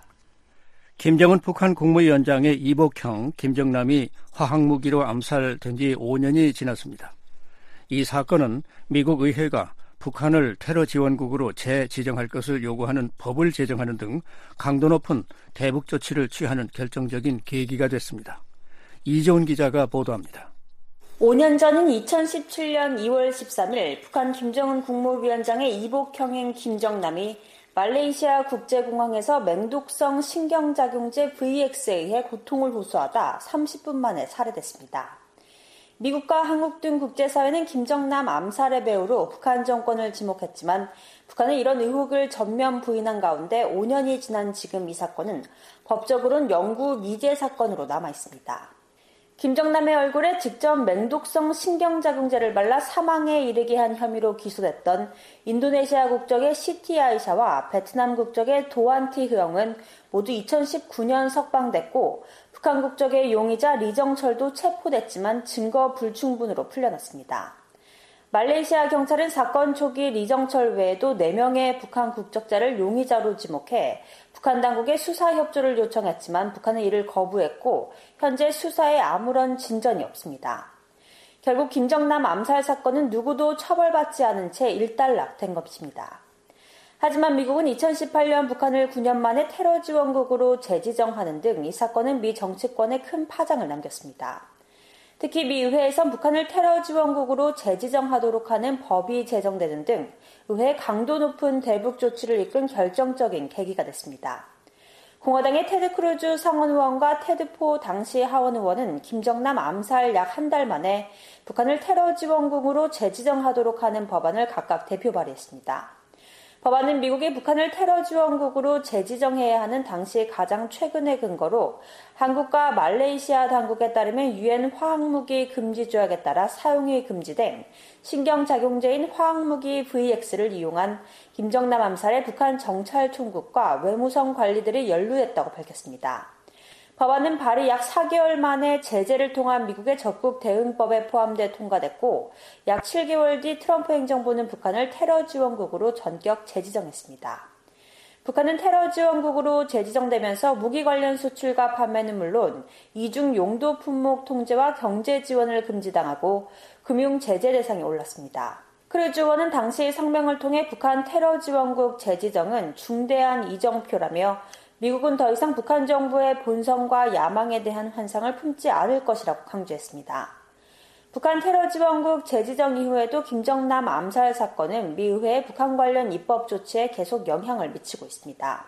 김정은 북한 국무위원장의 이복형 김정남이 화학무기로 암살된 지 오 년이 지났습니다. 이 사건은 미국 의회가 북한을 테러 지원국으로 재지정할 것을 요구하는 법을 제정하는 등 강도 높은 대북 조치를 취하는 결정적인 계기가 됐습니다. 이재훈 기자가 보도합니다. 오 년 전인 이천십칠 년 이월 십삼일 북한 김정은 국무위원장의 이복형인 김정남이 말레이시아 국제공항에서 맹독성 신경작용제 브이엑스에 의해 고통을 호소하다 삼십 분 만에 살해됐습니다. 미국과 한국 등 국제사회는 김정남 암살의 배우로 북한 정권을 지목했지만 북한은 이런 의혹을 전면 부인한 가운데 오 년이 지난 지금 이 사건은 법적으로는 영구 미제 사건으로 남아있습니다. 김정남의 얼굴에 직접 맹독성 신경작용제를 발라 사망에 이르게 한 혐의로 기소됐던 인도네시아 국적의 시티 아이샤와 베트남 국적의 도안티 흐영은 모두 이천십구 년 석방됐고 북한 국적의 용의자 리정철도 체포됐지만 증거 불충분으로 풀려났습니다. 말레이시아 경찰은 사건 초기 리정철 외에도 네 명의 북한 국적자를 용의자로 지목해 북한 당국에 수사 협조를 요청했지만 북한은 이를 거부했고 현재 수사에 아무런 진전이 없습니다. 결국 김정남 암살 사건은 누구도 처벌받지 않은 채 일단락된 것입니다. 하지만 미국은 이천십팔 년 북한을 구 년 만에 테러 지원국으로 재지정하는 등 이 사건은 미 정치권에 큰 파장을 남겼습니다. 특히 미 의회에선 북한을 테러 지원국으로 재지정하도록 하는 법이 제정되는 등 의회의 강도 높은 대북 조치를 이끈 결정적인 계기가 됐습니다. 공화당의 테드 크루즈 상원 의원과 테드 포 당시 하원 의원은 김정남 암살 약 한 달 만에 북한을 테러 지원국으로 재지정하도록 하는 법안을 각각 대표 발의했습니다. 법안은 미국이 북한을 테러 지원국으로 재지정해야 하는 당시 가장 최근의 근거로 한국과 말레이시아 당국에 따르면 유엔 화학무기 금지 조약에 따라 사용이 금지된 신경작용제인 화학무기 브이엑스를 이용한 김정남 암살에 북한 정찰총국과 외무성 관리들이 연루했다고 밝혔습니다. 법안은 발의 약 사 개월 만에 제재를 통한 미국의 적국 대응법에 포함돼 통과됐고 약 칠 개월 뒤 트럼프 행정부는 북한을 테러 지원국으로 전격 재지정했습니다. 북한은 테러 지원국으로 재지정되면서 무기 관련 수출과 판매는 물론 이중 용도 품목 통제와 경제 지원을 금지당하고 금융 제재 대상에 올랐습니다. 크루즈 의원은 당시 성명을 통해 북한 테러 지원국 재지정은 중대한 이정표라며 미국은 더 이상 북한 정부의 본성과 야망에 대한 환상을 품지 않을 것이라고 강조했습니다. 북한 테러 지원국 재지정 이후에도 김정남 암살 사건은 미 의회의 북한 관련 입법 조치에 계속 영향을 미치고 있습니다.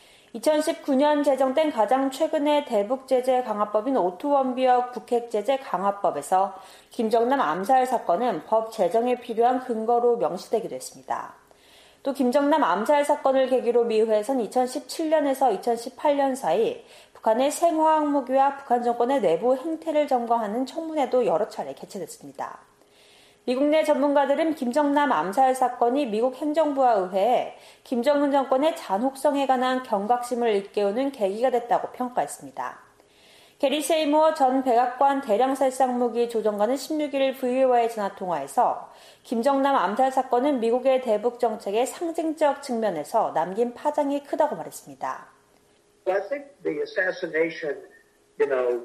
이천십구 년 제정된 가장 최근의 대북 제재 강화법인 오투원비역 북핵 제재 강화법에서 김정남 암살 사건은 법 제정에 필요한 근거로 명시되기도 했습니다. 또 김정남 암살 사건을 계기로 미 의회에선 이천십칠 년에서 이천십팔 년 사이 북한의 생화학 무기와 북한 정권의 내부 행태를 점검하는 청문회도 여러 차례 개최됐습니다. 미국 내 전문가들은 김정남 암살 사건이 미국 행정부와 의회에 김정은 정권의 잔혹성에 관한 경각심을 일깨우는 계기가 됐다고 평가했습니다. 게리 세이모어 전 백악관 대량살상무기 조정관은 십육 일 브이오에이와의 전화통화에서 김정남 암살 사건은 미국의 대북 정책의 상징적 측면에서 남긴 파장이 크다고 말했습니다. I think the assassination, you know,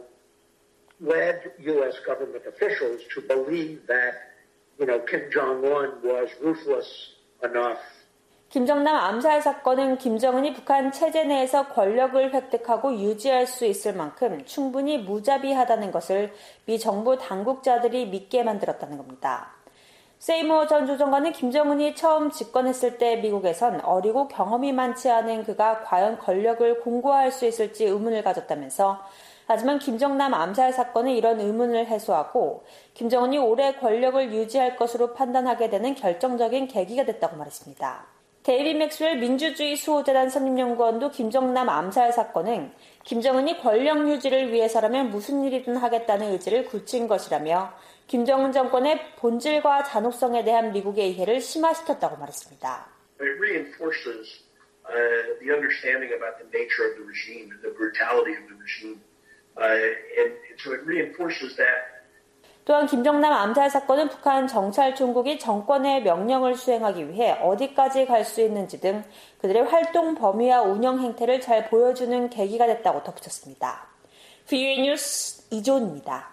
led U S government officials to believe that, you know, Kim Jong-un was ruthless enough. 김정남 암살 사건은 김정은이 북한 체제 내에서 권력을 획득하고 유지할 수 있을 만큼 충분히 무자비하다는 것을 미 정부 당국자들이 믿게 만들었다는 겁니다. 세이모 전 조정관은 김정은이 처음 집권했을 때 미국에선 어리고 경험이 많지 않은 그가 과연 권력을 공고할 수 있을지 의문을 가졌다면서 하지만 김정남 암살 사건은 이런 의문을 해소하고 김정은이 오래 권력을 유지할 것으로 판단하게 되는 결정적인 계기가 됐다고 말했습니다. 데이비 맥스웰 민주주의 수호재단 선임연구원도 김정남 암살 사건은 김정은이 권력 유지를 위해서라면 무슨 일이든 하겠다는 의지를 굳힌 것이라며 김정은 정권의 본질과 잔혹성에 대한 미국의 이해를 심화시켰다고 말했습니다. It reinforces uh, the understanding about the nature of the regime and the brutality of the regime. Uh, and so it reinforces that. 또한 김정남 암살 사건은 북한 정찰총국이 정권의 명령을 수행하기 위해 어디까지 갈 수 있는지 등 그들의 활동 범위와 운영 행태를 잘 보여주는 계기가 됐다고 덧붙였습니다. 브이오에이 뉴스 이조은입니다.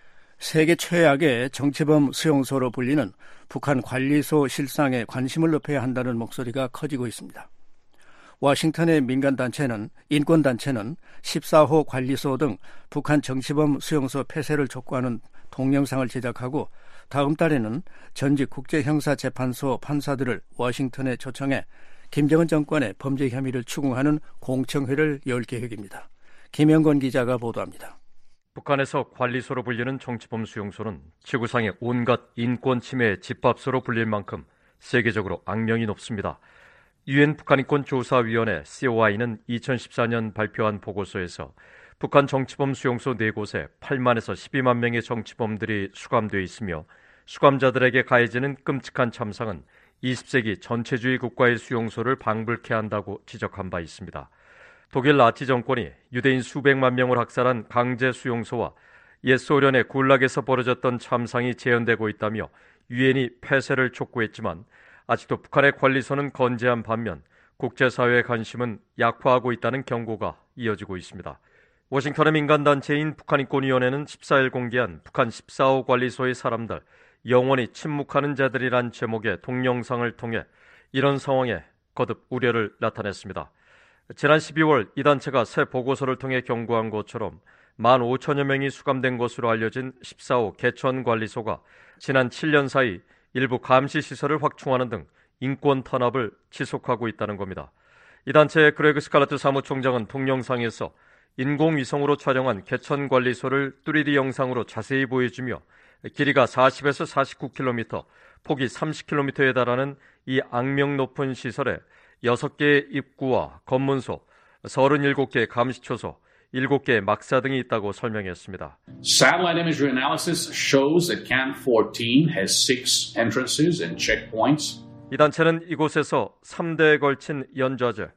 세계 최악의 정치범 수용소로 불리는 북한 관리소 실상에 관심을 높여야 한다는 목소리가 커지고 있습니다. 워싱턴의 민간단체는, 인권단체는 십사 호 관리소 등 북한 정치범 수용소 폐쇄를 촉구하는 동영상을 제작하고 다음 달에는 전직 국제형사재판소 판사들을 워싱턴에 초청해 김정은 정권의 범죄 혐의를 추궁하는 공청회를 열 계획입니다. 김영건 기자가 보도합니다. 북한에서 관리소로 불리는 정치범 수용소는 지구상의 온갖 인권 침해의 집합소로 불릴 만큼 세계적으로 악명이 높습니다. 유엔 북한인권조사위원회 씨오아이는 이천십사 년 발표한 보고서에서 북한 정치범 수용소 네 곳에 팔만에서 십이만 명의 정치범들이 수감되어 있으며 수감자들에게 가해지는 끔찍한 참상은 이십 세기 전체주의 국가의 수용소를 방불케 한다고 지적한 바 있습니다. 독일 나치 정권이 유대인 수백만 명을 학살한 강제 수용소와 옛 소련의 굴락에서 벌어졌던 참상이 재현되고 있다며 유엔이 폐쇄를 촉구했지만 아직도 북한의 관리소는 건재한 반면 국제사회의 관심은 약화하고 있다는 경고가 이어지고 있습니다. 워싱턴의 민간단체인 북한인권위원회는 십사일 공개한 북한 십사 호 관리소의 사람들, 영원히 침묵하는 자들이란 제목의 동영상을 통해 이런 상황에 거듭 우려를 나타냈습니다. 지난 십이월 이 단체가 새 보고서를 통해 경고한 것처럼 만 오천여 명이 수감된 것으로 알려진 십사 호 개천관리소가 지난 칠 년 사이 일부 감시시설을 확충하는 등 인권 탄압을 지속하고 있다는 겁니다. 이 단체의 그레그 스칼라트 사무총장은 동영상에서 인공위성으로 촬영한 개천관리소를 쓰리디 영상으로 자세히 보여주며 길이가 사십에서 사십구 킬로미터, 폭이 삼십 킬로미터에 달하는 이 악명 높은 시설에 여섯 개의 입구와 검문소, 서른일곱 개의 감시초소, 일곱 개의 막사 등이 있다고 설명했습니다. Satellite imagery analysis shows that Camp fourteen has six entrances and checkpoints. 이 단체는 이곳에서 삼 대에 걸친 연좌제,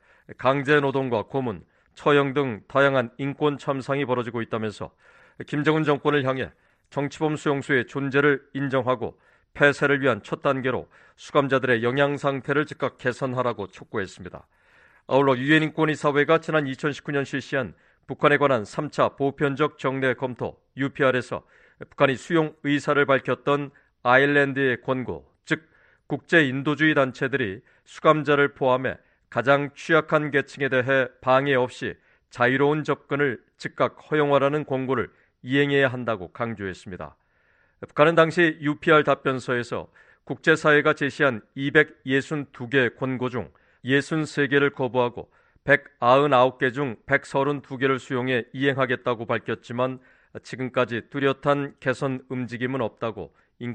강제노동과 고문, 처형 등 다양한 인권 참상이 벌어지고 있다면서 김정은 정권을 향해 정치범 수용소의 존재를 인정하고 폐쇄를 위한 첫 단계로 수감자들의 영양 상태를 즉각 개선하라고 촉구했습니다. 아울러 유엔 인권이사회가 지난 이천십구 년 실시한 북한에 관한 삼 차 보편적 정례 검토 유피알에서 북한이 수용 의사를 밝혔던 아일랜드의 권고, 즉 국제 인도주의 단체들이 수감자를 포함해 가장 취약한 계층에 대해 방해 없이 자유로운 접근을 즉각 허용하라는 권고를 이행해야 한다고 강조했습니다. 북한은 당시 유피알 답변서에서 국제사회가 제시한 이백육십이 개 권고 중 육십삼 개를 거부하고 백구십구 개 중 백삼십이 개를 수용해 이행하겠다고 밝혔지만 지금까지 뚜렷한 개선 움직임은 없다고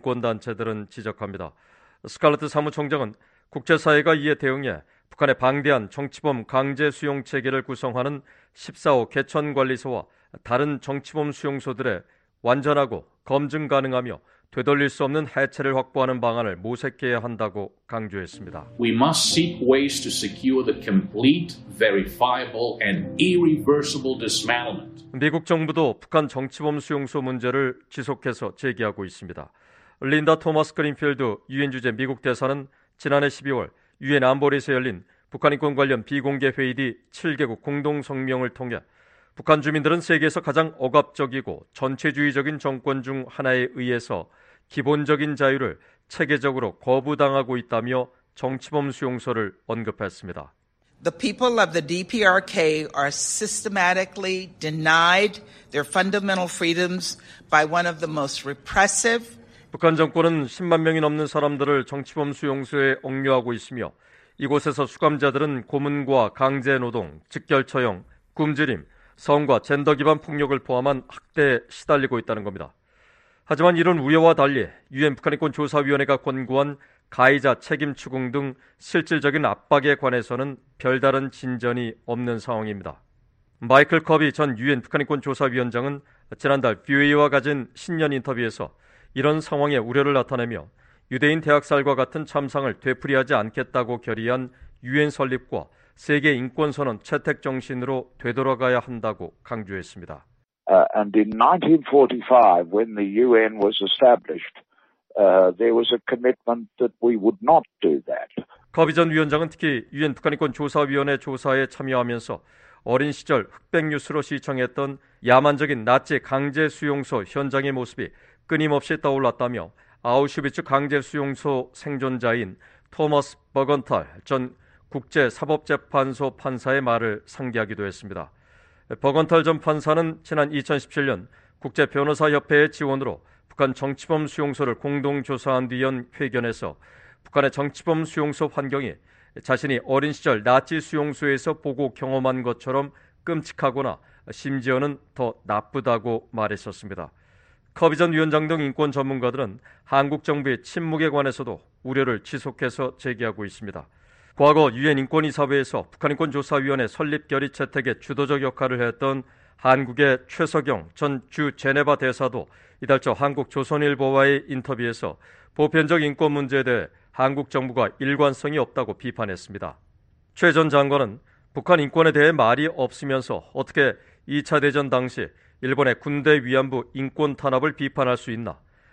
인권단체들은 지적합니다. 스칼라트 사무총장은 국제사회가 이에 대응해 북한의 방대한 정치범 강제 수용 체계를 구성하는 십사 호 개천관리소와 다른 정치범 수용소들의 완전하고 검증 가능하며 되돌릴 수 없는 해체를 확보하는 방안을 모색해야 한다고 강조했습니다. We must seek ways to secure the complete, verifiable and irreversible dismantlement. 미국 정부도 북한 정치범 수용소 문제를 지속해서 제기하고 있습니다. 린다 토마스 그린필드 유엔 주재 미국 대사는 지난해 십이월 유엔 안보리에서 열린 북한 인권 관련 비공개 회의 뒤 칠 개국 공동 성명을 통해 북한 주민들은 세계에서 가장 억압적이고 전체주의적인 정권 중 하나에 의해서 기본적인 자유를 체계적으로 거부당하고 있다며 정치범 수용소를 언급했습니다. The people of the D P R K are systematically denied their fundamental freedoms by one of the most repressive. 북한 정권은 십만 명이 넘는 사람들을 정치범 수용소에 억류하고 있으며 이곳에서 수감자들은 고문과 강제노동, 직결처형, 굶주림, 성과 젠더 기반 폭력을 포함한 학대에 시달리고 있다는 겁니다. 하지만 이런 우려와 달리 유엔 북한인권조사위원회가 권고한 가해자 책임 추궁 등 실질적인 압박에 관해서는 별다른 진전이 없는 상황입니다. 마이클 커비 전 유엔 북한인권조사위원장은 지난달 비오에이와 가진 신년 인터뷰에서 이런 상황에 우려를 나타내며 유대인 대학살과 같은 참상을 되풀이하지 않겠다고 결의한 유엔 설립과 세계 인권선언 채택 정신으로 되돌아가야 한다고 강조했습니다. Uh, and in nineteen forty-five, when the U N was established, uh, there was a commitment that we would not do that. 커비 전 위원장은 특히 유엔 북한인권조사위원회 조사에 참여하면서 어린 시절 흑백 뉴스로 시청했던 야만적인 나치 강제 수용소 현장의 모습이 끊임없이 떠올랐다며 아우슈비츠 강제 수용소 생존자인 토머스 버건탈 전 국제사법재판소 판사의 말을 상기하기도 했습니다. 버건탈 전 판사는 지난 이천십칠 년 국제변호사협회의 지원으로 북한 정치범 수용소를 공동조사한 뒤 연 회견에서 북한의 정치범 수용소 환경이 자신이 어린 시절 나치 수용소에서 보고 경험한 것처럼 끔찍하거나 심지어는 더 나쁘다고 말했었습니다. 커비 전 위원장 등 인권 전문가들은 한국 정부의 침묵에 관해서도 우려를 지속해서 제기하고 있습니다. 과거 유엔 인권이사회에서 북한인권조사위원회 설립 결의 채택에 주도적 역할을 했던 한국의 최석영 전 주 제네바 대사도 이달 초 한국 조선일보와의 인터뷰에서 보편적 인권 문제에 대해 한국 정부가 일관성이 없다고 비판했습니다. 최 전 장관은 북한 인권에 대해 말이 없으면서 어떻게 이 차 대전 당시 일본의 군대 위안부 인권 탄압을 비판할 수 있나,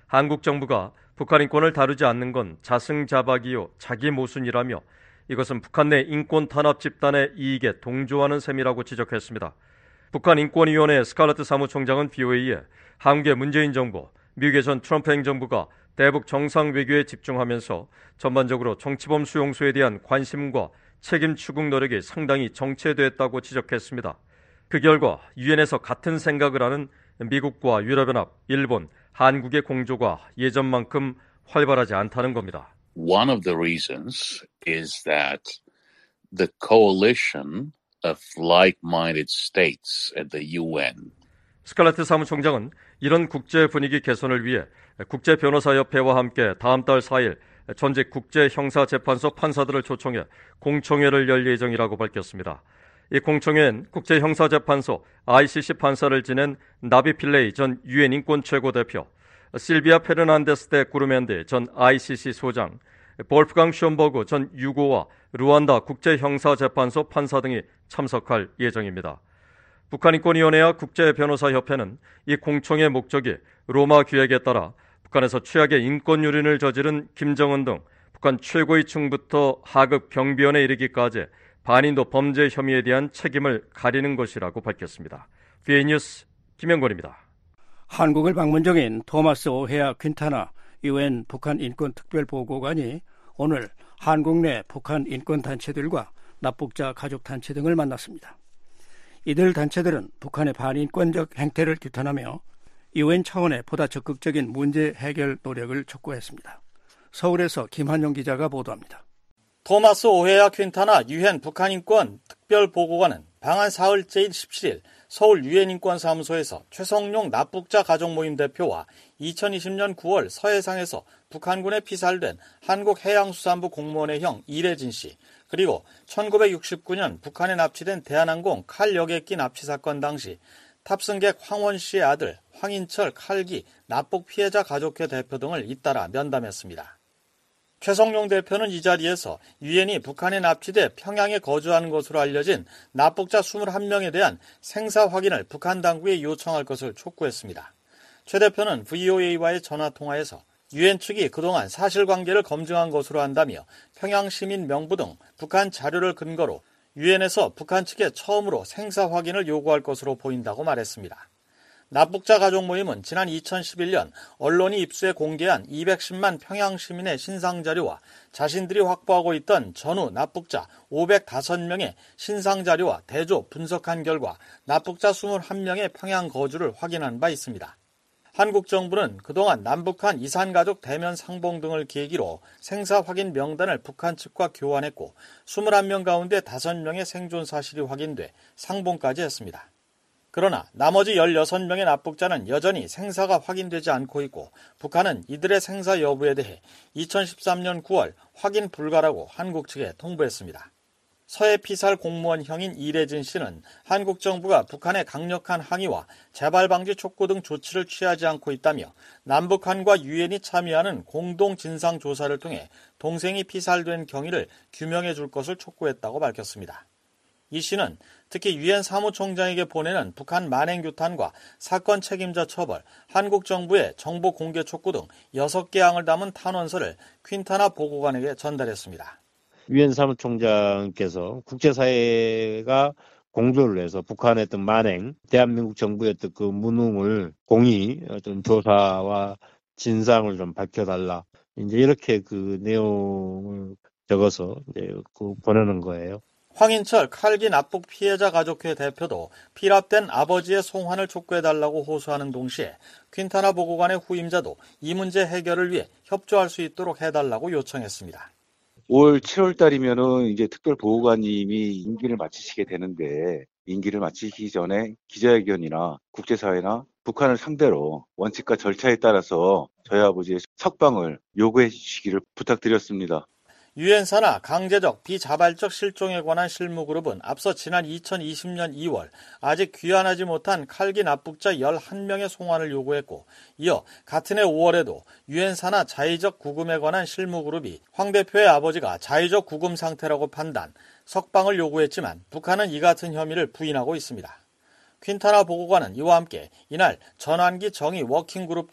한국 정부가 북한 인권을 다루지 않는 건 자승자박이요 자기 모순이라며 이것은 북한 내 인권 탄압 집단의 이익에 동조하는 셈이라고 지적했습니다. 북한 인권위원회 스칼렛트 사무총장은 비오에이에 한국의 문재인 정부, 미국의 전 트럼프 행정부가 대북 정상 외교에 집중하면서 전반적으로 정치범 수용소에 대한 관심과 책임 추궁 노력이 상당히 정체됐다고 지적했습니다. 그 결과 유엔에서 같은 생각을 하는 미국과 유럽연합, 일본, 한국의 공조가 예전만큼 활발하지 않다는 겁니다. One of the reasons is that the coalition of like-minded states at the 유엔. 스칼렛트 사무총장은 이런 국제 분위기 개선을 위해 국제변호사협회와 함께 다음 달 사 일 전직 국제형사재판소 판사들을 초청해 공청회를 열 예정이라고 밝혔습니다. 이 공청회엔 국제형사재판소 아이씨씨 판사를 지낸 나비 필레이 전 유엔 인권 최고대표, 실비아 페르난데스 데 구르멘데 전 아이씨씨 소장, 볼프강 숀버그 전 유고와 루안다 국제형사재판소 판사 등이 참석할 예정입니다. 북한인권위원회와 국제변호사협회는 이 공청회 목적이 로마 규약에 따라 북한에서 최악의 인권 유린을 저지른 김정은 등 북한 최고위층부터 하급 경비원에 이르기까지 반인도 범죄 혐의에 대한 책임을 가리는 것이라고 밝혔습니다. 비에이 뉴스 김영권입니다. 한국을 방문 중인 토마스 오헤아 퀸타나 유엔 북한 인권 특별보고관이 오늘 한국 내 북한 인권 단체들과 납북자 가족 단체 등을 만났습니다. 이들 단체들은 북한의 반인권적 행태를 규탄하며 유엔 차원의 보다 적극적인 문제 해결 노력을 촉구했습니다. 서울에서 김한용 기자가 보도합니다. 토마스 오헤아 퀸타나 유엔 북한인권 특별보고관은 방한 사흘째인 십칠 일 서울 유엔인권사무소에서 최성룡 납북자 가족모임 대표와 이천이십 년 구월 서해상에서 북한군에 피살된 한국해양수산부 공무원의 형 이래진 씨, 그리고 천구백육십구 년 북한에 납치된 대한항공 칼 여객기 납치 사건 당시 탑승객 황원 씨의 아들 황인철 칼기 납북 피해자 가족회 대표 등을 잇따라 면담했습니다. 최성룡 대표는 이 자리에서 유엔이 북한에 납치돼 평양에 거주하는 것으로 알려진 납북자 이십일 명에 대한 생사 확인을 북한 당국에 요청할 것을 촉구했습니다. 최 대표는 브이오에이와의 전화통화에서 유엔 측이 그동안 사실관계를 검증한 것으로 한다며 평양 시민 명부 등 북한 자료를 근거로 유엔에서 북한 측에 처음으로 생사 확인을 요구할 것으로 보인다고 말했습니다. 납북자 가족 모임은 지난 이천십일 년 언론이 입수해 공개한 이백십만 평양 시민의 신상자료와 자신들이 확보하고 있던 전후 납북자 오백오 명의 신상자료와 대조 분석한 결과 납북자 이십일 명의 평양 거주를 확인한 바 있습니다. 한국 정부는 그동안 남북한 이산가족 대면 상봉 등을 계기로 생사 확인 명단을 북한 측과 교환했고 이십일 명 가운데 다섯 명의 생존 사실이 확인돼 상봉까지 했습니다. 그러나 나머지 열여섯 명의 납북자는 여전히 생사가 확인되지 않고 있고 북한은 이들의 생사 여부에 대해 이천십삼 년 구월 확인 불가라고 한국 측에 통보했습니다. 서해 피살 공무원 형인 이래진 씨는 한국 정부가 북한의 강력한 항의와 재발 방지 촉구 등 조치를 취하지 않고 있다며 남북한과 유엔이 참여하는 공동 진상 조사를 통해 동생이 피살된 경위를 규명해 줄 것을 촉구했다고 밝혔습니다. 이 씨는 특히 유엔 사무총장에게 보내는 북한 만행 규탄과 사건 책임자 처벌, 한국 정부의 정보 공개 촉구 등 여섯 개 항을 담은 탄원서를 퀸타나 보고관에게 전달했습니다. 유엔 사무총장께서 국제사회가 공조를 해서 북한의 어떤 만행, 대한민국 정부의 어떤 그 무능을 공의 어떤 조사와 진상을 좀 밝혀달라. 이제 이렇게 그 내용을 적어서 이제 그 보내는 거예요. 황인철 칼기 납북 피해자 가족회 대표도 피랍된 아버지의 송환을 촉구해달라고 호소하는 동시에 퀸타나 보고관의 후임자도 이 문제 해결을 위해 협조할 수 있도록 해달라고 요청했습니다. 올 칠월 달이면은 이제 특별보고관님이 임기를 마치시게 되는데 임기를 마치기 전에 기자회견이나 국제사회나 북한을 상대로 원칙과 절차에 따라서 저희 아버지의 석방을 요구해 주시기를 부탁드렸습니다. 유엔 산하 강제적 비자발적 실종에 관한 실무그룹은 앞서 지난 이천이십 년 이월 아직 귀환하지 못한 칼기 납북자 열한 명의 송환을 요구했고 이어 같은 해 오월에도 유엔 산하 자의적 구금에 관한 실무그룹이 황 대표의 아버지가 자의적 구금 상태라고 판단, 석방을 요구했지만 북한은 이 같은 혐의를 부인하고 있습니다. 퀸타나 보고관은 이와 함께 이날 전환기 정의 워킹그룹 등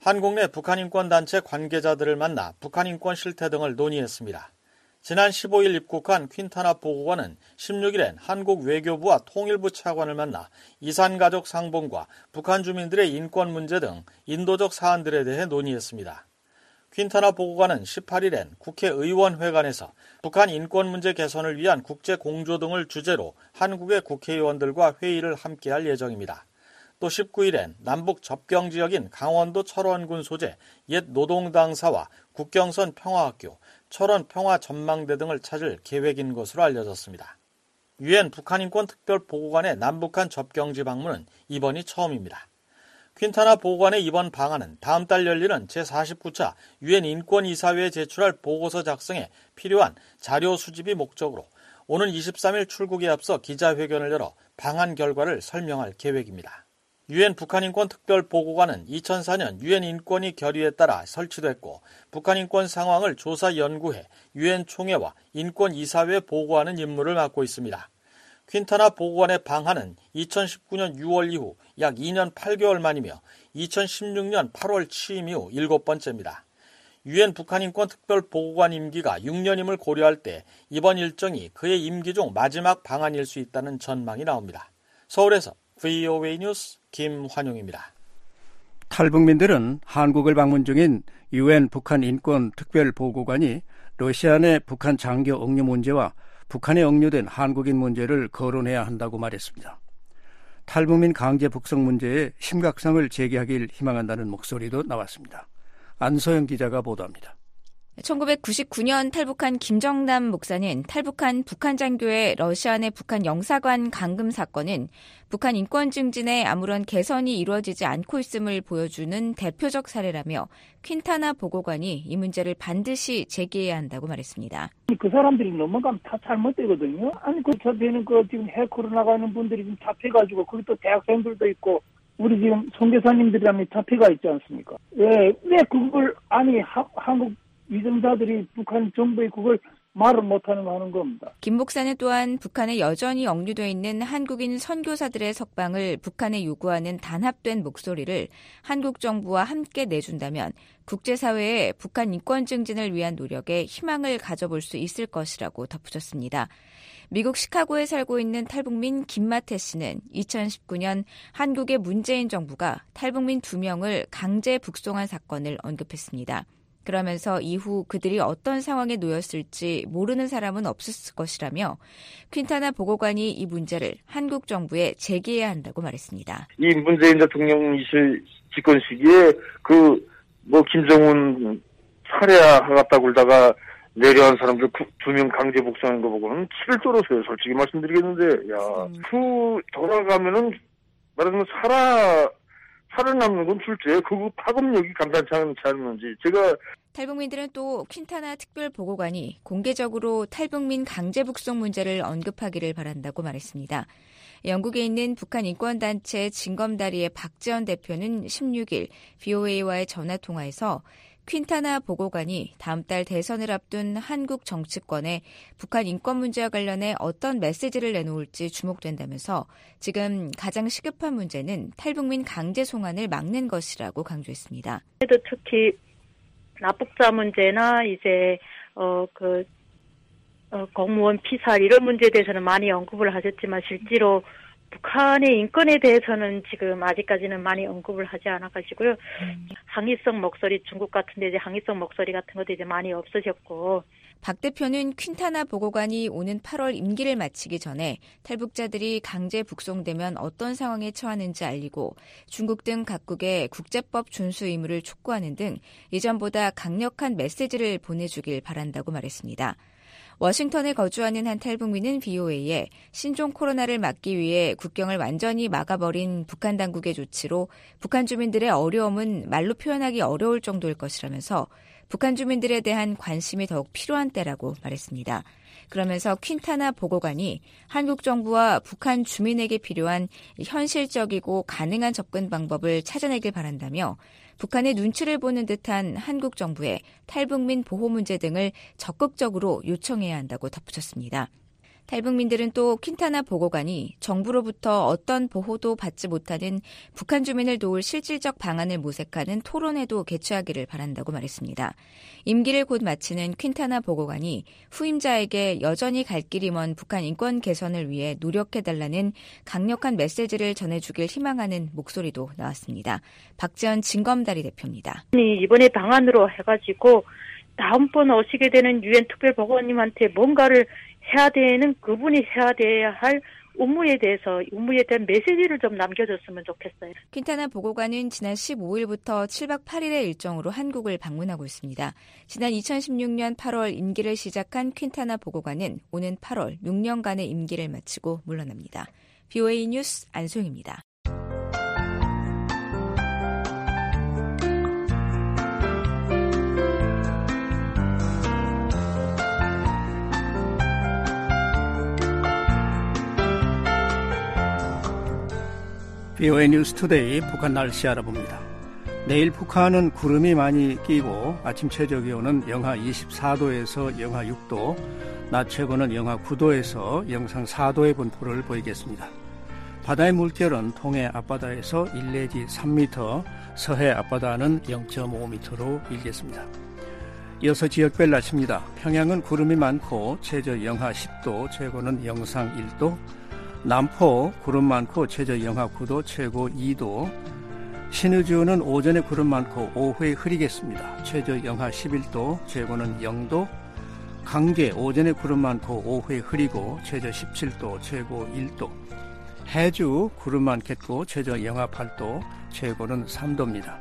한국 내 북한인권단체 관계자들을 만나 북한인권 실태 등을 논의했습니다. 지난 십오일 입국한 퀸타나 보고관은 십육일엔 한국 외교부와 통일부 차관을 만나 이산가족 상봉과 북한 주민들의 인권 문제 등 인도적 사안들에 대해 논의했습니다. 퀸타나 보고관은 십팔일엔 국회의원회관에서 북한 인권 문제 개선을 위한 국제 공조 등을 주제로 한국의 국회의원들과 회의를 함께할 예정입니다. 또 십구일엔 남북 접경 지역인 강원도 철원군 소재 옛 노동당사와 국경선 평화학교, 철원 평화전망대 등을 찾을 계획인 것으로 알려졌습니다. 유엔 북한인권 특별보고관의 남북한 접경지 방문은 이번이 처음입니다. 퀸타나 보고관의 이번 방안은 다음 달 열리는 제사십구차 유엔 인권이사회에 제출할 보고서 작성에 필요한 자료 수집이 목적으로 오는 이십삼일 출국에 앞서 기자회견을 열어 방안 결과를 설명할 계획입니다. 유엔 북한인권 특별보고관은 이천사년 유엔 인권위 결의에 따라 설치됐고 북한인권 상황을 조사 연구해 유엔 총회와 인권이사회에 보고하는 임무를 맡고 있습니다. 퀸타나 보고관의 방한은 이천십구년 유월 이후 약 이년 팔개월 만이며 이천십육년 팔월 취임 이후 일곱 번째입니다. 유엔 북한인권 특별보고관 임기가 육년임을 고려할 때 이번 일정이 그의 임기 중 마지막 방한일 수 있다는 전망이 나옵니다. 서울에서 브이오에이 뉴스 김환용입니다. 탈북민들은 한국을 방문 중인 유엔 북한 인권 특별보고관이 러시아 내 북한 장교 억류 문제와 북한에 억류된 한국인 문제를 거론해야 한다고 말했습니다. 탈북민 강제 북송 문제의 심각성을 제기하길 희망한다는 목소리도 나왔습니다. 안소영 기자가 보도합니다. 천구백구십구년 탈북한 김정남 목사는 탈북한 북한 장교의 러시아 내 북한 영사관 감금 사건은 북한 인권 증진에 아무런 개선이 이루어지지 않고 있음을 보여주는 대표적 사례라며 퀸타나 보고관이 이 문제를 반드시 제기해야 한다고 말했습니다. 그 사람들이 넘어가면 다 잘못되거든요. 아니 그 저기는 그 지금 해외 코로나 가는 분들이 지금 잡혀가지고 거기 또 대학생들도 있고 우리 지금 선교사님들이라면 잡혀가 있지 않습니까? 왜, 왜 그걸 아니 하, 한국 위정자들이 북한 정부에 그걸 말을 못하는 하는 겁니다. 김 목사는 또한 북한에 여전히 억류되어 있는 한국인 선교사들의 석방을 북한에 요구하는 단합된 목소리를 한국 정부와 함께 내준다면 국제사회에 북한 인권 증진을 위한 노력에 희망을 가져볼 수 있을 것이라고 덧붙였습니다. 미국 시카고에 살고 있는 탈북민 김마태 씨는 이천십구년 한국의 문재인 정부가 탈북민 두 명을 강제 북송한 사건을 언급했습니다. 그러면서 이후 그들이 어떤 상황에 놓였을지 모르는 사람은 없었을 것이라며 퀸타나 보고관이 이 문제를 한국 정부에 제기해야 한다고 말했습니다. 이 문재인 대통령이실 집권 시기에 그 뭐 김정은 살해하겠다고 그러다가 내려한 사람들 두 명 강제 복수하는 거 보고는 치를 떨어서요. 솔직히 말씀드리겠는데, 야, 음. 그 돌아가면은 말하자면 살아. 살아남는 건 둘째, 그 파급력이 감당치 않는지 제가. 탈북민들은 또 퀸타나 특별보고관이 공개적으로 탈북민 강제 북송 문제를 언급하기를 바란다고 말했습니다. 영국에 있는 북한 인권단체 진검다리의 박지원 대표는 십육일 브이오에이와의 전화통화에서 퀸타나 보고관이 다음 달 대선을 앞둔 한국 정치권에 북한 인권 문제와 관련해 어떤 메시지를 내놓을지 주목된다면서 지금 가장 시급한 문제는 탈북민 강제 송환을 막는 것이라고 강조했습니다. 특히 납북자 문제나 이제 어 그 어, 공무원 피살 이런 문제에 대해서는 많이 언급을 하셨지만 실제로 북한의 인권에 대해서는 지금 아직까지는 많이 언급을 하지 않아가지고요. 음. 항의성 목소리, 중국 같은데 이제 항의성 목소리 같은 것도 이제 많이 없어졌고. 박 대표는 퀸타나 보고관이 오는 팔월 임기를 마치기 전에 탈북자들이 강제 북송되면 어떤 상황에 처하는지 알리고 중국 등 각국의 국제법 준수 의무를 촉구하는 등 이전보다 강력한 메시지를 보내주길 바란다고 말했습니다. 워싱턴에 거주하는 한 탈북민은 브이오에이에 신종 코로나를 막기 위해 국경을 완전히 막아버린 북한 당국의 조치로 북한 주민들의 어려움은 말로 표현하기 어려울 정도일 것이라면서 북한 주민들에 대한 관심이 더욱 필요한 때라고 말했습니다. 그러면서 퀸타나 보고관이 한국 정부와 북한 주민에게 필요한 현실적이고 가능한 접근 방법을 찾아내길 바란다며 북한의 눈치를 보는 듯한 한국 정부의 탈북민 보호 문제 등을 적극적으로 요청해야 한다고 덧붙였습니다. 탈북민들은 또 퀸타나 보고관이 정부로부터 어떤 보호도 받지 못하는 북한 주민을 도울 실질적 방안을 모색하는 토론회도 개최하기를 바란다고 말했습니다. 임기를 곧 마치는 퀸타나 보고관이 후임자에게 여전히 갈 길이 먼 북한 인권 개선을 위해 노력해달라는 강력한 메시지를 전해주길 희망하는 목소리도 나왔습니다. 박지연 진검다리 대표입니다. 이번에 방안으로 해가지고 다음번 오시게 되는 유엔 특별보고관님한테 뭔가를 해야 되는 그분이 해야 돼야 할 업무에 대해서 업무에 대한 메시지를 좀 남겨줬으면 좋겠어요. 퀸타나 보고관은 지난 십오일부터 칠박 팔일의 일정으로 한국을 방문하고 있습니다. 지난 이천십육년 팔월 임기를 시작한 퀸타나 보고관은 오는 팔월 육 년간의 임기를 마치고 물러납니다. 비오에이 뉴스 안소영입니다. 비오에이 뉴스 투데이 북한 날씨 알아봅니다. 내일 북한은 구름이 많이 끼고 아침 최저기온은 영하 이십사도에서 영하 육도, 낮 최고는 영하 구도에서 영상 사도의 분포를 보이겠습니다. 바다의 물결은 동해 앞바다에서 일 내지 삼 미터, 서해 앞바다는 영 점 오 미터로 일겠습니다. 이어서 지역별 날씨입니다. 평양은 구름이 많고 최저 영하 십도, 최고는 영상 일도, 남포 구름 많고 최저 영하 구도, 최고 이도, 신의주는 오전에 구름 많고 오후에 흐리겠습니다. 최저 영하 십일도, 최고는 영도, 강계 오전에 구름 많고 오후에 흐리고 최저 십칠도, 최고 일도, 해주 구름 많겠고 최저 영하 팔도, 최고는 삼도입니다.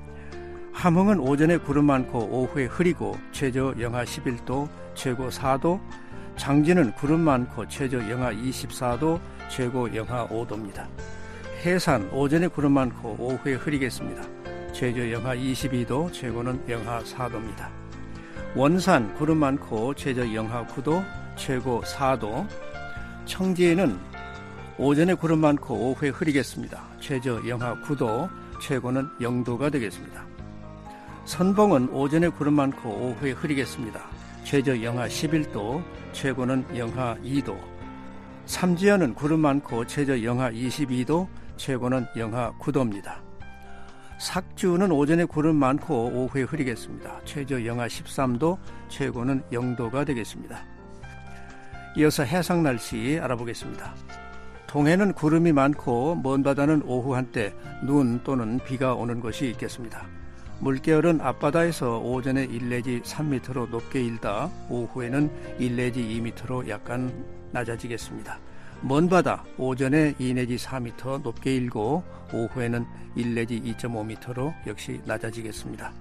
함흥은 오전에 구름 많고 오후에 흐리고 최저 영하 십일도, 최고 사도, 장진은 구름 많고 최저 영하 이십사도, 최고 영하 오도입니다. 해산 오전에 구름 많고 오후에 흐리겠습니다. 최저 영하 이십이도, 최고는 영하 사도입니다. 원산 구름 많고 최저 영하 구도, 최고 사도. 청지에는 오전에 구름 많고 오후에 흐리겠습니다. 최저 영하 구도, 최고는 영도가 되겠습니다. 선봉은 오전에 구름 많고 오후에 흐리겠습니다. 최저 영하 십일도, 최고는 영하 이도. 삼지연은 구름 많고 최저 영하 이십이도, 최고는 영하 구도입니다. 삭주는 오전에 구름 많고 오후에 흐리겠습니다. 최저 영하 십삼도, 최고는 영도가 되겠습니다. 이어서 해상 날씨 알아보겠습니다. 동해는 구름이 많고 먼 바다는 오후 한때 눈 또는 비가 오는 곳이 있겠습니다. 물결은 앞바다에서 오전에 일 내지 삼 미터로 높게 일다 오후에는 일 내지 이 미터로 약간 낮아지겠습니다. 먼 바다 오전에 이 내지 사 미터 높게 일고 오후에는 일 내지 이 점 오 미터로 역시 낮아지겠습니다.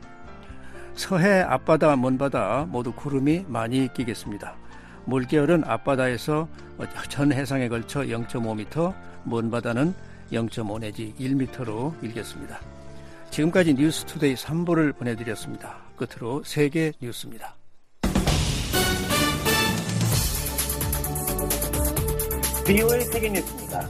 서해 앞바다 먼 바다 모두 구름이 많이 끼겠습니다. 물결은 앞바다에서 전 해상에 걸쳐 영 점 오 미터, 먼 바다는 영 점 오 내지 일 미터로 일겠습니다. 지금까지 뉴스투데이 삼 부를 보내드렸습니다. 끝으로 세계 뉴스입니다. 비오에이 세계 뉴스입니다.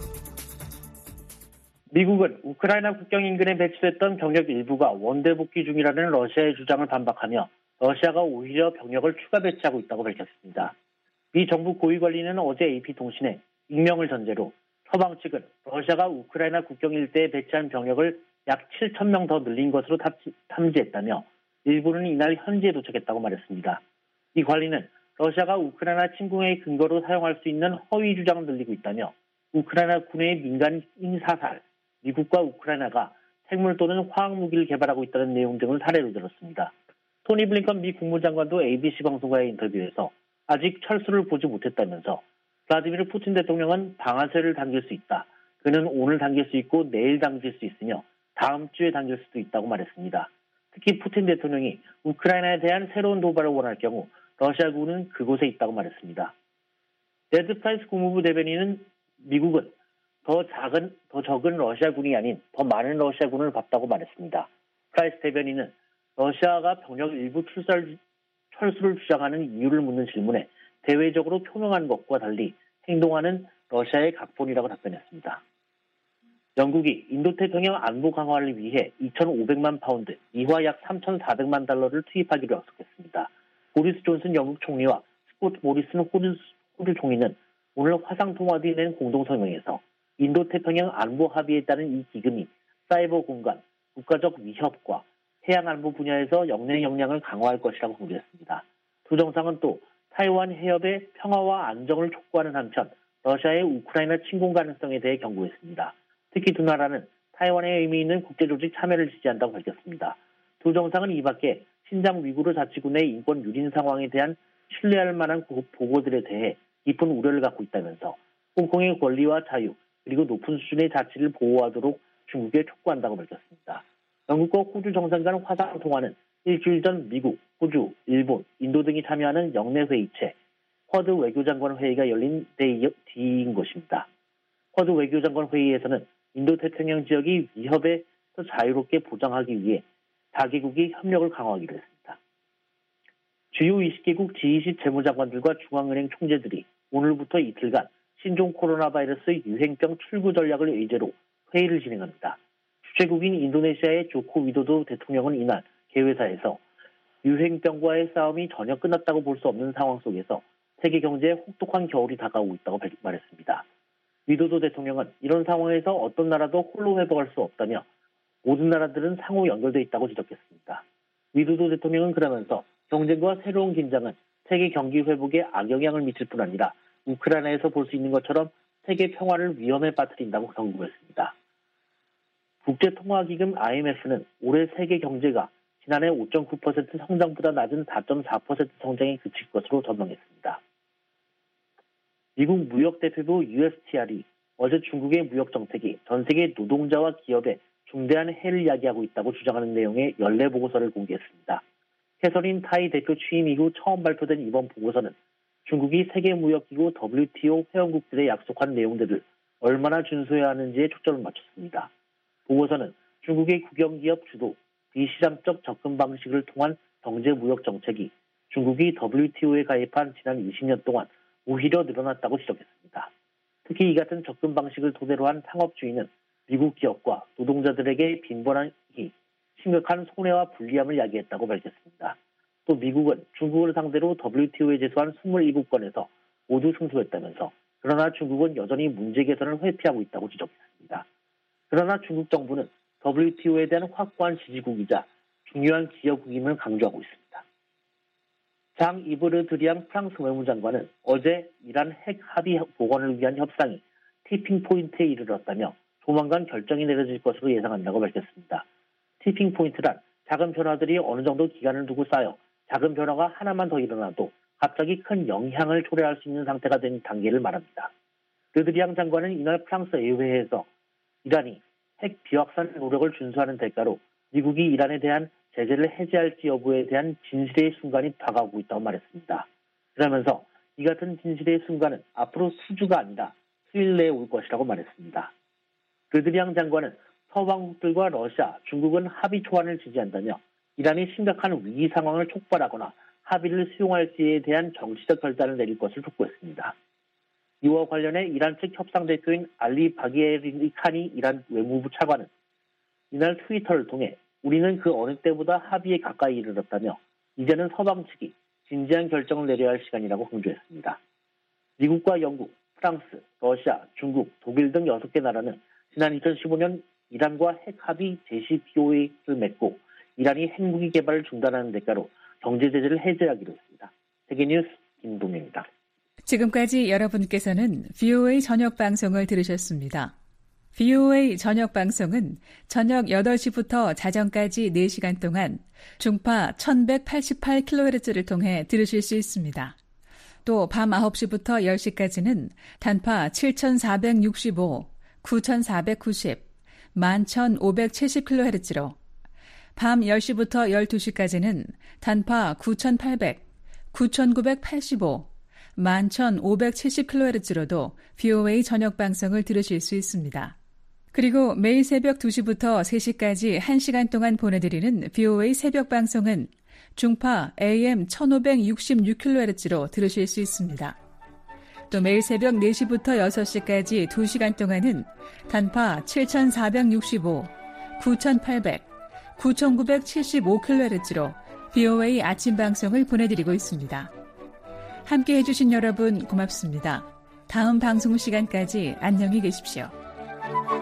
미국은 우크라이나 국경 인근에 배치됐던 병력 일부가 원대 복귀 중이라는 러시아의 주장을 반박하며 러시아가 오히려 병력을 추가 배치하고 있다고 밝혔습니다. 미 정부 고위 관리는 어제 에이피통신에 익명을 전제로 서방 측은 러시아가 우크라이나 국경 일대에 배치한 병력을 약 칠천 명 더 늘린 것으로 탐지했다며 일부는 이날 현지에 도착했다고 말했습니다. 이 관리는 러시아가 우크라이나 침공의 근거로 사용할 수 있는 허위 주장을 늘리고 있다며 우크라이나 군의 민간인 사살, 미국과 우크라이나가 생물 또는 화학무기를 개발하고 있다는 내용 등을 사례로 들었습니다. 토니 블링컨 미 국무장관도 에이비씨 방송과의 인터뷰에서 아직 철수를 보지 못했다면서 블라디미르 푸틴 대통령은 방아쇠를 당길 수 있다. 그는 오늘 당길 수 있고 내일 당길 수 있으며 다음 주에 당길 수도 있다고 말했습니다. 특히 푸틴 대통령이 우크라이나에 대한 새로운 도발을 원할 경우 러시아군은 그곳에 있다고 말했습니다. 네드 프라이스 국무부 대변인은 미국은 더 작은, 더 적은 러시아군이 아닌 더 많은 러시아군을 봤다고 말했습니다. 프라이스 대변인은 러시아가 병력 일부 출설, 철수를 주장하는 이유를 묻는 질문에 대외적으로 표명하는 것과 달리 행동하는 러시아의 각본이라고 답변했습니다. 영국이 인도태평양 안보 강화를 위해 이천오백만 파운드, 이화 약 삼천사백만 달러를 투입하기로 약속했습니다. 보리스 존슨 영국 총리와 스코트 모리슨 호주, 호주 총리는 오늘 화상통화 뒤 낸 공동성명에서 인도태평양 안보 합의에 따른 이 기금이 사이버 공간, 국가적 위협과 해양 안보 분야에서 영내 역량을 강화할 것이라고 공개했습니다. 두 정상은 또 타이완 해협의 평화와 안정을 촉구하는 한편 러시아의 우크라이나 침공 가능성에 대해 경고했습니다. 특히 두 나라는 타이완에 의미 있는 국제조직 참여를 지지한다고 밝혔습니다. 두 정상은 이 밖에 신장 위구르 자치군의 인권 유린 상황에 대한 신뢰할 만한 보고들에 대해 깊은 우려를 갖고 있다면서 홍콩의 권리와 자유 그리고 높은 수준의 자치를 보호하도록 중국에 촉구한다고 밝혔습니다. 영국과 호주 정상 간 화상통화는 일주일 전 미국, 호주, 일본, 인도 등이 참여하는 영내 회의체 쿼드 외교장관 회의가 열린 뒤인 것입니다. 쿼드 외교장관 회의에서는 인도태평양 지역이 위협에 더 자유롭게 보장하기 위해 사 개국이 협력을 강화하기로 했습니다. 주요 이십 개국 지 이십 재무장관들과 중앙은행 총재들이 오늘부터 이틀간 신종 코로나 바이러스 유행병 출구 전략을 의제로 회의를 진행합니다. 주최국인 인도네시아의 조코 위도도 대통령은 이날 개회사에서 유행병과의 싸움이 전혀 끝났다고 볼 수 없는 상황 속에서 세계 경제에 혹독한 겨울이 다가오고 있다고 말했습니다. 위도도 대통령은 이런 상황에서 어떤 나라도 홀로 회복할 수 없다며 모든 나라들은 상호 연결되어 있다고 지적했습니다. 위도도 대통령은 그러면서 경쟁과 새로운 긴장은 세계 경기 회복에 악영향을 미칠 뿐 아니라 우크라이나에서 볼 수 있는 것처럼 세계 평화를 위험에 빠뜨린다고 경고했습니다. 국제통화기금 아이엠에프는 올해 세계 경제가 지난해 오 점 구 퍼센트 성장보다 낮은 사 점 사 퍼센트 성장에 그칠 것으로 전망했습니다. 미국 무역대표부 유에스티알이 어제 중국의 무역정책이 전 세계 노동자와 기업에 중대한 해를 야기하고 있다고 주장하는 내용의 연례 보고서를 공개했습니다. 캐서린 타이 대표 취임 이후 처음 발표된 이번 보고서는 중국이 세계무역기구 더블유티오 회원국들에 약속한 내용들을 얼마나 준수해야 하는지에 초점을 맞췄습니다. 보고서는 중국의 국영기업 주도 비시장적 접근 방식을 통한 경제무역 정책이 중국이 더블유티오에 가입한 지난 이십 년 동안 오히려 늘어났다고 지적했습니다. 특히 이 같은 접근 방식을 토대로 한 상업주의는 미국 기업과 노동자들에게 빈번하게 심각한 손해와 불리함을 야기했다고 밝혔습니다. 또 미국은 중국을 상대로 더블유티오에 제소한 이십칠 건에서 모두 승소했다면서 그러나 중국은 여전히 문제 개선을 회피하고 있다고 지적했습니다. 그러나 중국 정부는 더블유티오에 대한 확고한 지지국이자 중요한 기여국임을 강조하고 있습니다. 장 이브르 드리앙 프랑스 외무장관은 어제 이란 핵 합의 복원을 위한 협상이 티핑 포인트에 이르렀다며 조만간 결정이 내려질 것으로 예상한다고 밝혔습니다. 티핑 포인트란 작은 변화들이 어느 정도 기간을 두고 쌓여 작은 변화가 하나만 더 일어나도 갑자기 큰 영향을 초래할 수 있는 상태가 된 단계를 말합니다. 르드리앙 장관은 이날 프랑스 의회에서 이란이 핵 비확산 노력을 준수하는 대가로 미국이 이란에 대한 제재를 해제할지 여부에 대한 진실의 순간이 다가오고 있다고 말했습니다. 그러면서 이 같은 진실의 순간은 앞으로 수주가 아니라 수일 내에 올 것이라고 말했습니다. 르드리앙 장관은 서방국들과 러시아, 중국은 합의 초안을 지지한다며 이란이 심각한 위기 상황을 촉발하거나 합의를 수용할지에 대한 정치적 결단을 내릴 것을 촉구했습니다. 이와 관련해 이란 측 협상 대표인 알리 바기에리 칸이 이란 외무부 차관은 이날 트위터를 통해 우리는 그 어느 때보다 합의에 가까이 이르렀다며 이제는 서방 측이 진지한 결정을 내려야 할 시간이라고 강조했습니다. 미국과 영국, 프랑스, 러시아, 중국, 독일 등 여섯 개 나라는 지난 이천십오 년 이란과 핵 합의 제시피오에이를 맺고 이란이 핵무기 개발을 중단하는 대가로 경제 제재를 해제하기로 했습니다. 세계뉴스 김동민입니다. 지금까지 여러분께서는 브이오에이 저녁 방송을 들으셨습니다. 브이오에이 저녁 방송은 저녁 여덟 시부터 자정까지 네 시간 동안 중파 천백팔십팔 킬로헤르츠를 통해 들으실 수 있습니다. 또 밤 아홉 시부터 열 시까지는 단파 칠천사백육십오, 구천사백구십, 만 천오백칠십 킬로헤르츠로 밤 열 시부터 열두 시까지는 단파 구천팔백, 구천구백팔십오, 만 천오백칠십 킬로헤르츠로도 브이오에이 저녁 방송을 들으실 수 있습니다. 그리고 매일 새벽 두 시부터 세 시까지 한 시간 동안 보내드리는 브이오에이 새벽 방송은 중파 에이엠 천오백육십육 킬로헤르츠로 들으실 수 있습니다. 또 매일 새벽 네 시부터 여섯 시까지 두 시간 동안은 단파 칠천사백육십오, 구천팔백, 구천구백칠십오 킬로헤르츠로 브이오에이 아침 방송을 보내드리고 있습니다. 함께 해주신 여러분 고맙습니다. 다음 방송 시간까지 안녕히 계십시오.